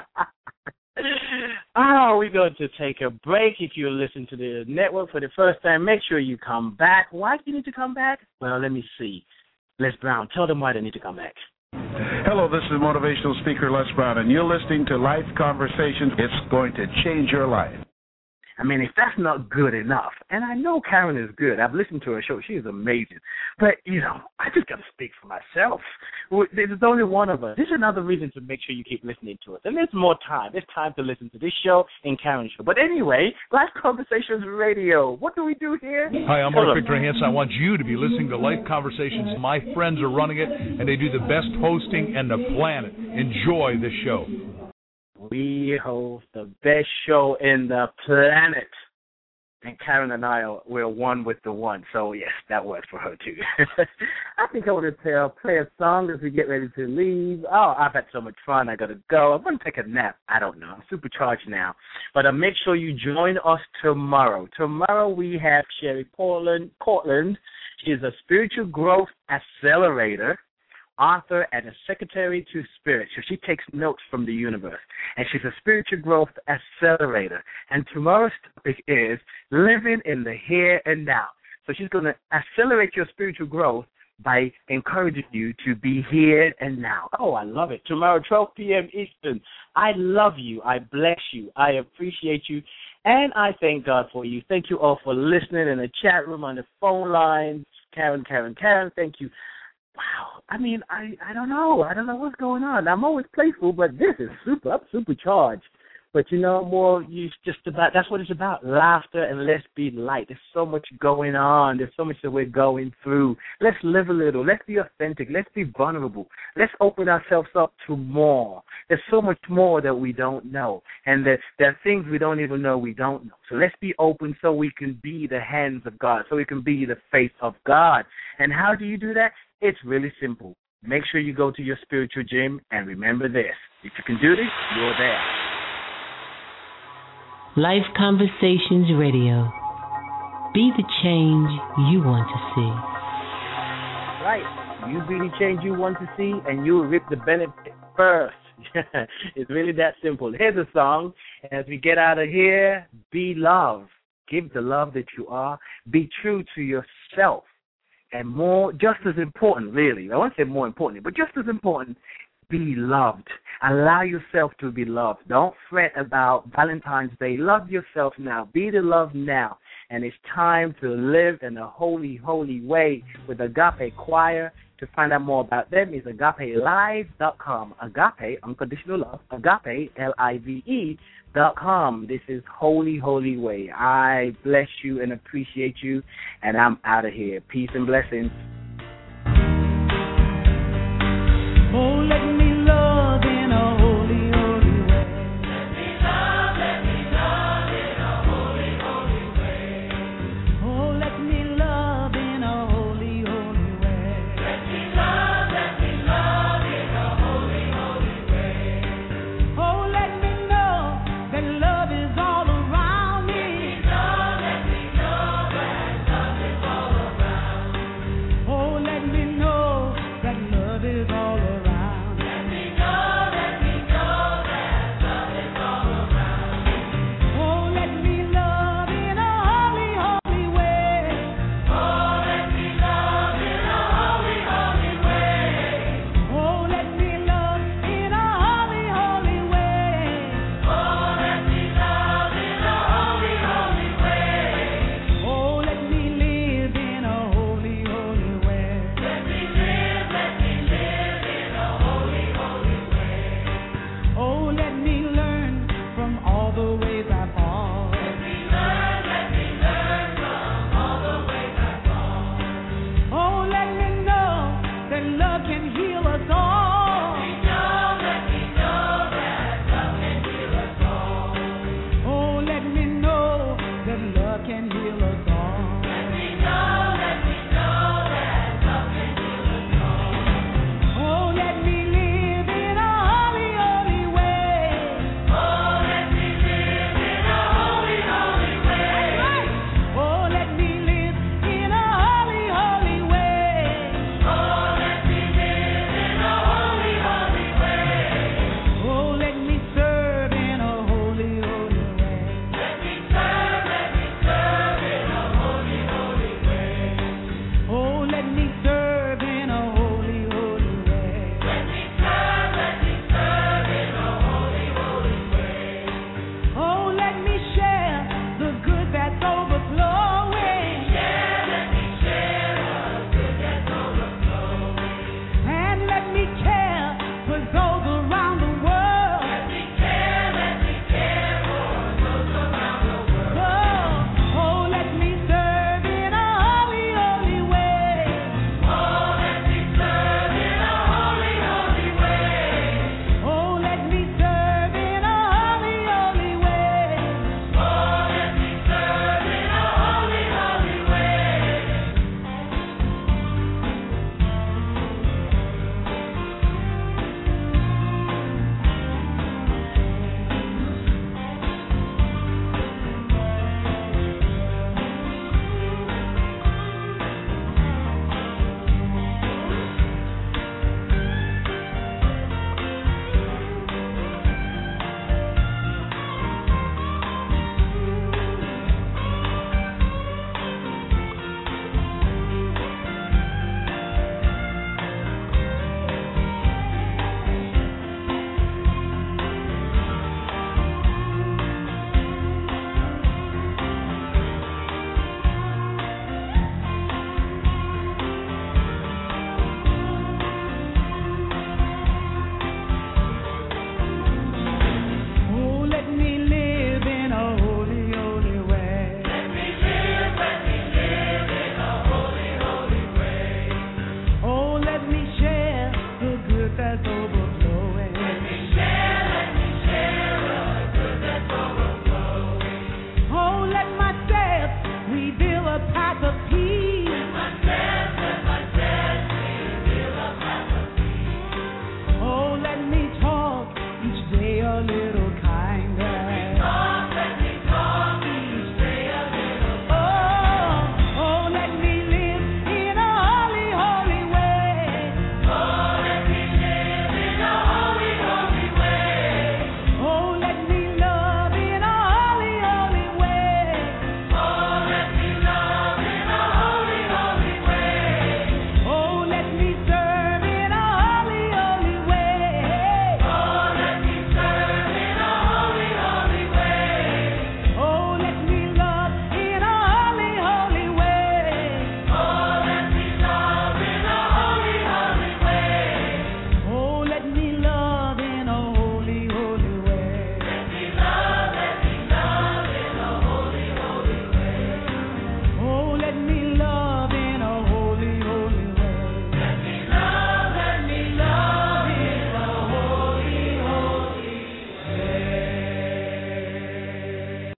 We're going to take a break. If you're listening to the network for the first time, make sure you come back. Why do you need to come back? Well, let me see. Les Brown, tell them why they need to come back. Hello, this is motivational speaker Les Brown, and you're listening to Life Conversations. It's going to change your life. I mean, if that's not good enough, and I know Karen is good. I've listened to her show. She is amazing. But, I just got to speak for myself. There's only one of us. This is another reason to make sure you keep listening to us. And there's more time. There's time to listen to this show and Karen's show. But anyway, Life Conversations Radio. What do we do here? Hi, I'm Mark Victor Hansen. I want you to be listening to Life Conversations. My friends are running it, and they do the best hosting in the planet. Enjoy this show. We host the best show in the planet. And Karen and we're one with the one. So, yes, that works for her, too. I think I want to play a song as we get ready to leave. Oh, I've had so much fun. I got to go. I'm going to take a nap. I don't know. I'm supercharged now. But make sure you join us tomorrow. Tomorrow we have Sherry Cortland. She's a spiritual growth accelerator, author, and a secretary to spirit. So she takes notes from the universe. And she's a spiritual growth accelerator. And tomorrow's topic is living in the here and now. So she's going to accelerate your spiritual growth by encouraging you to be here and now. Oh, I love it. Tomorrow, 12 p.m. Eastern. I love you. I bless you. I appreciate you. And I thank God for you. Thank you all for listening in the chat room, on the phone lines. Karen, thank you. Wow. I mean, I don't know. I don't know what's going on. I'm always playful, but this is supercharged. But more, that's what it's about, laughter, and let's be light. There's so much going on. There's so much that we're going through. Let's live a little. Let's be authentic. Let's be vulnerable. Let's open ourselves up to more. There's so much more that we don't know. And there are things we don't even know we don't know. So let's be open so we can be the hands of God, so we can be the face of God. And how do you do that? It's really simple. Make sure you go to your spiritual gym, and remember this. If you can do this, you're there. Life Conversations Radio. Be the change you want to see. Right. You be the change you want to see, and you'll reap the benefit first. It's really that simple. Here's a song. As we get out of here, be love. Give the love that you are. Be true to yourself. And more, just as important, really. I won't say more important, but just as important, be loved. Allow yourself to be loved. Don't fret about Valentine's Day. Love yourself now. Be the love now. And it's time to live in a holy, holy way with Agape Choir. To find out more about them is agapelive.com. Agape, unconditional love, agape, Live.com. This is Holy, Holy Way. I bless you and appreciate you, and I'm out of here. Peace and blessings. Oh, let me love in a holy, holy way. Let me love in a holy, holy way. Oh, let me love in a holy, holy way. Let me love in a holy, holy way. Oh, let me know that love is all around me. Let me know that love is all around. Oh, let me know that love is all around.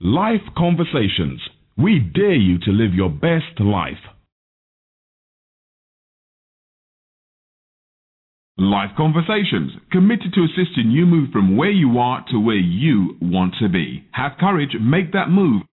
Life Conversations. We dare you to live your best life. Life Conversations, committed to assisting you move from where you are to where you want to be. Have courage, make that move,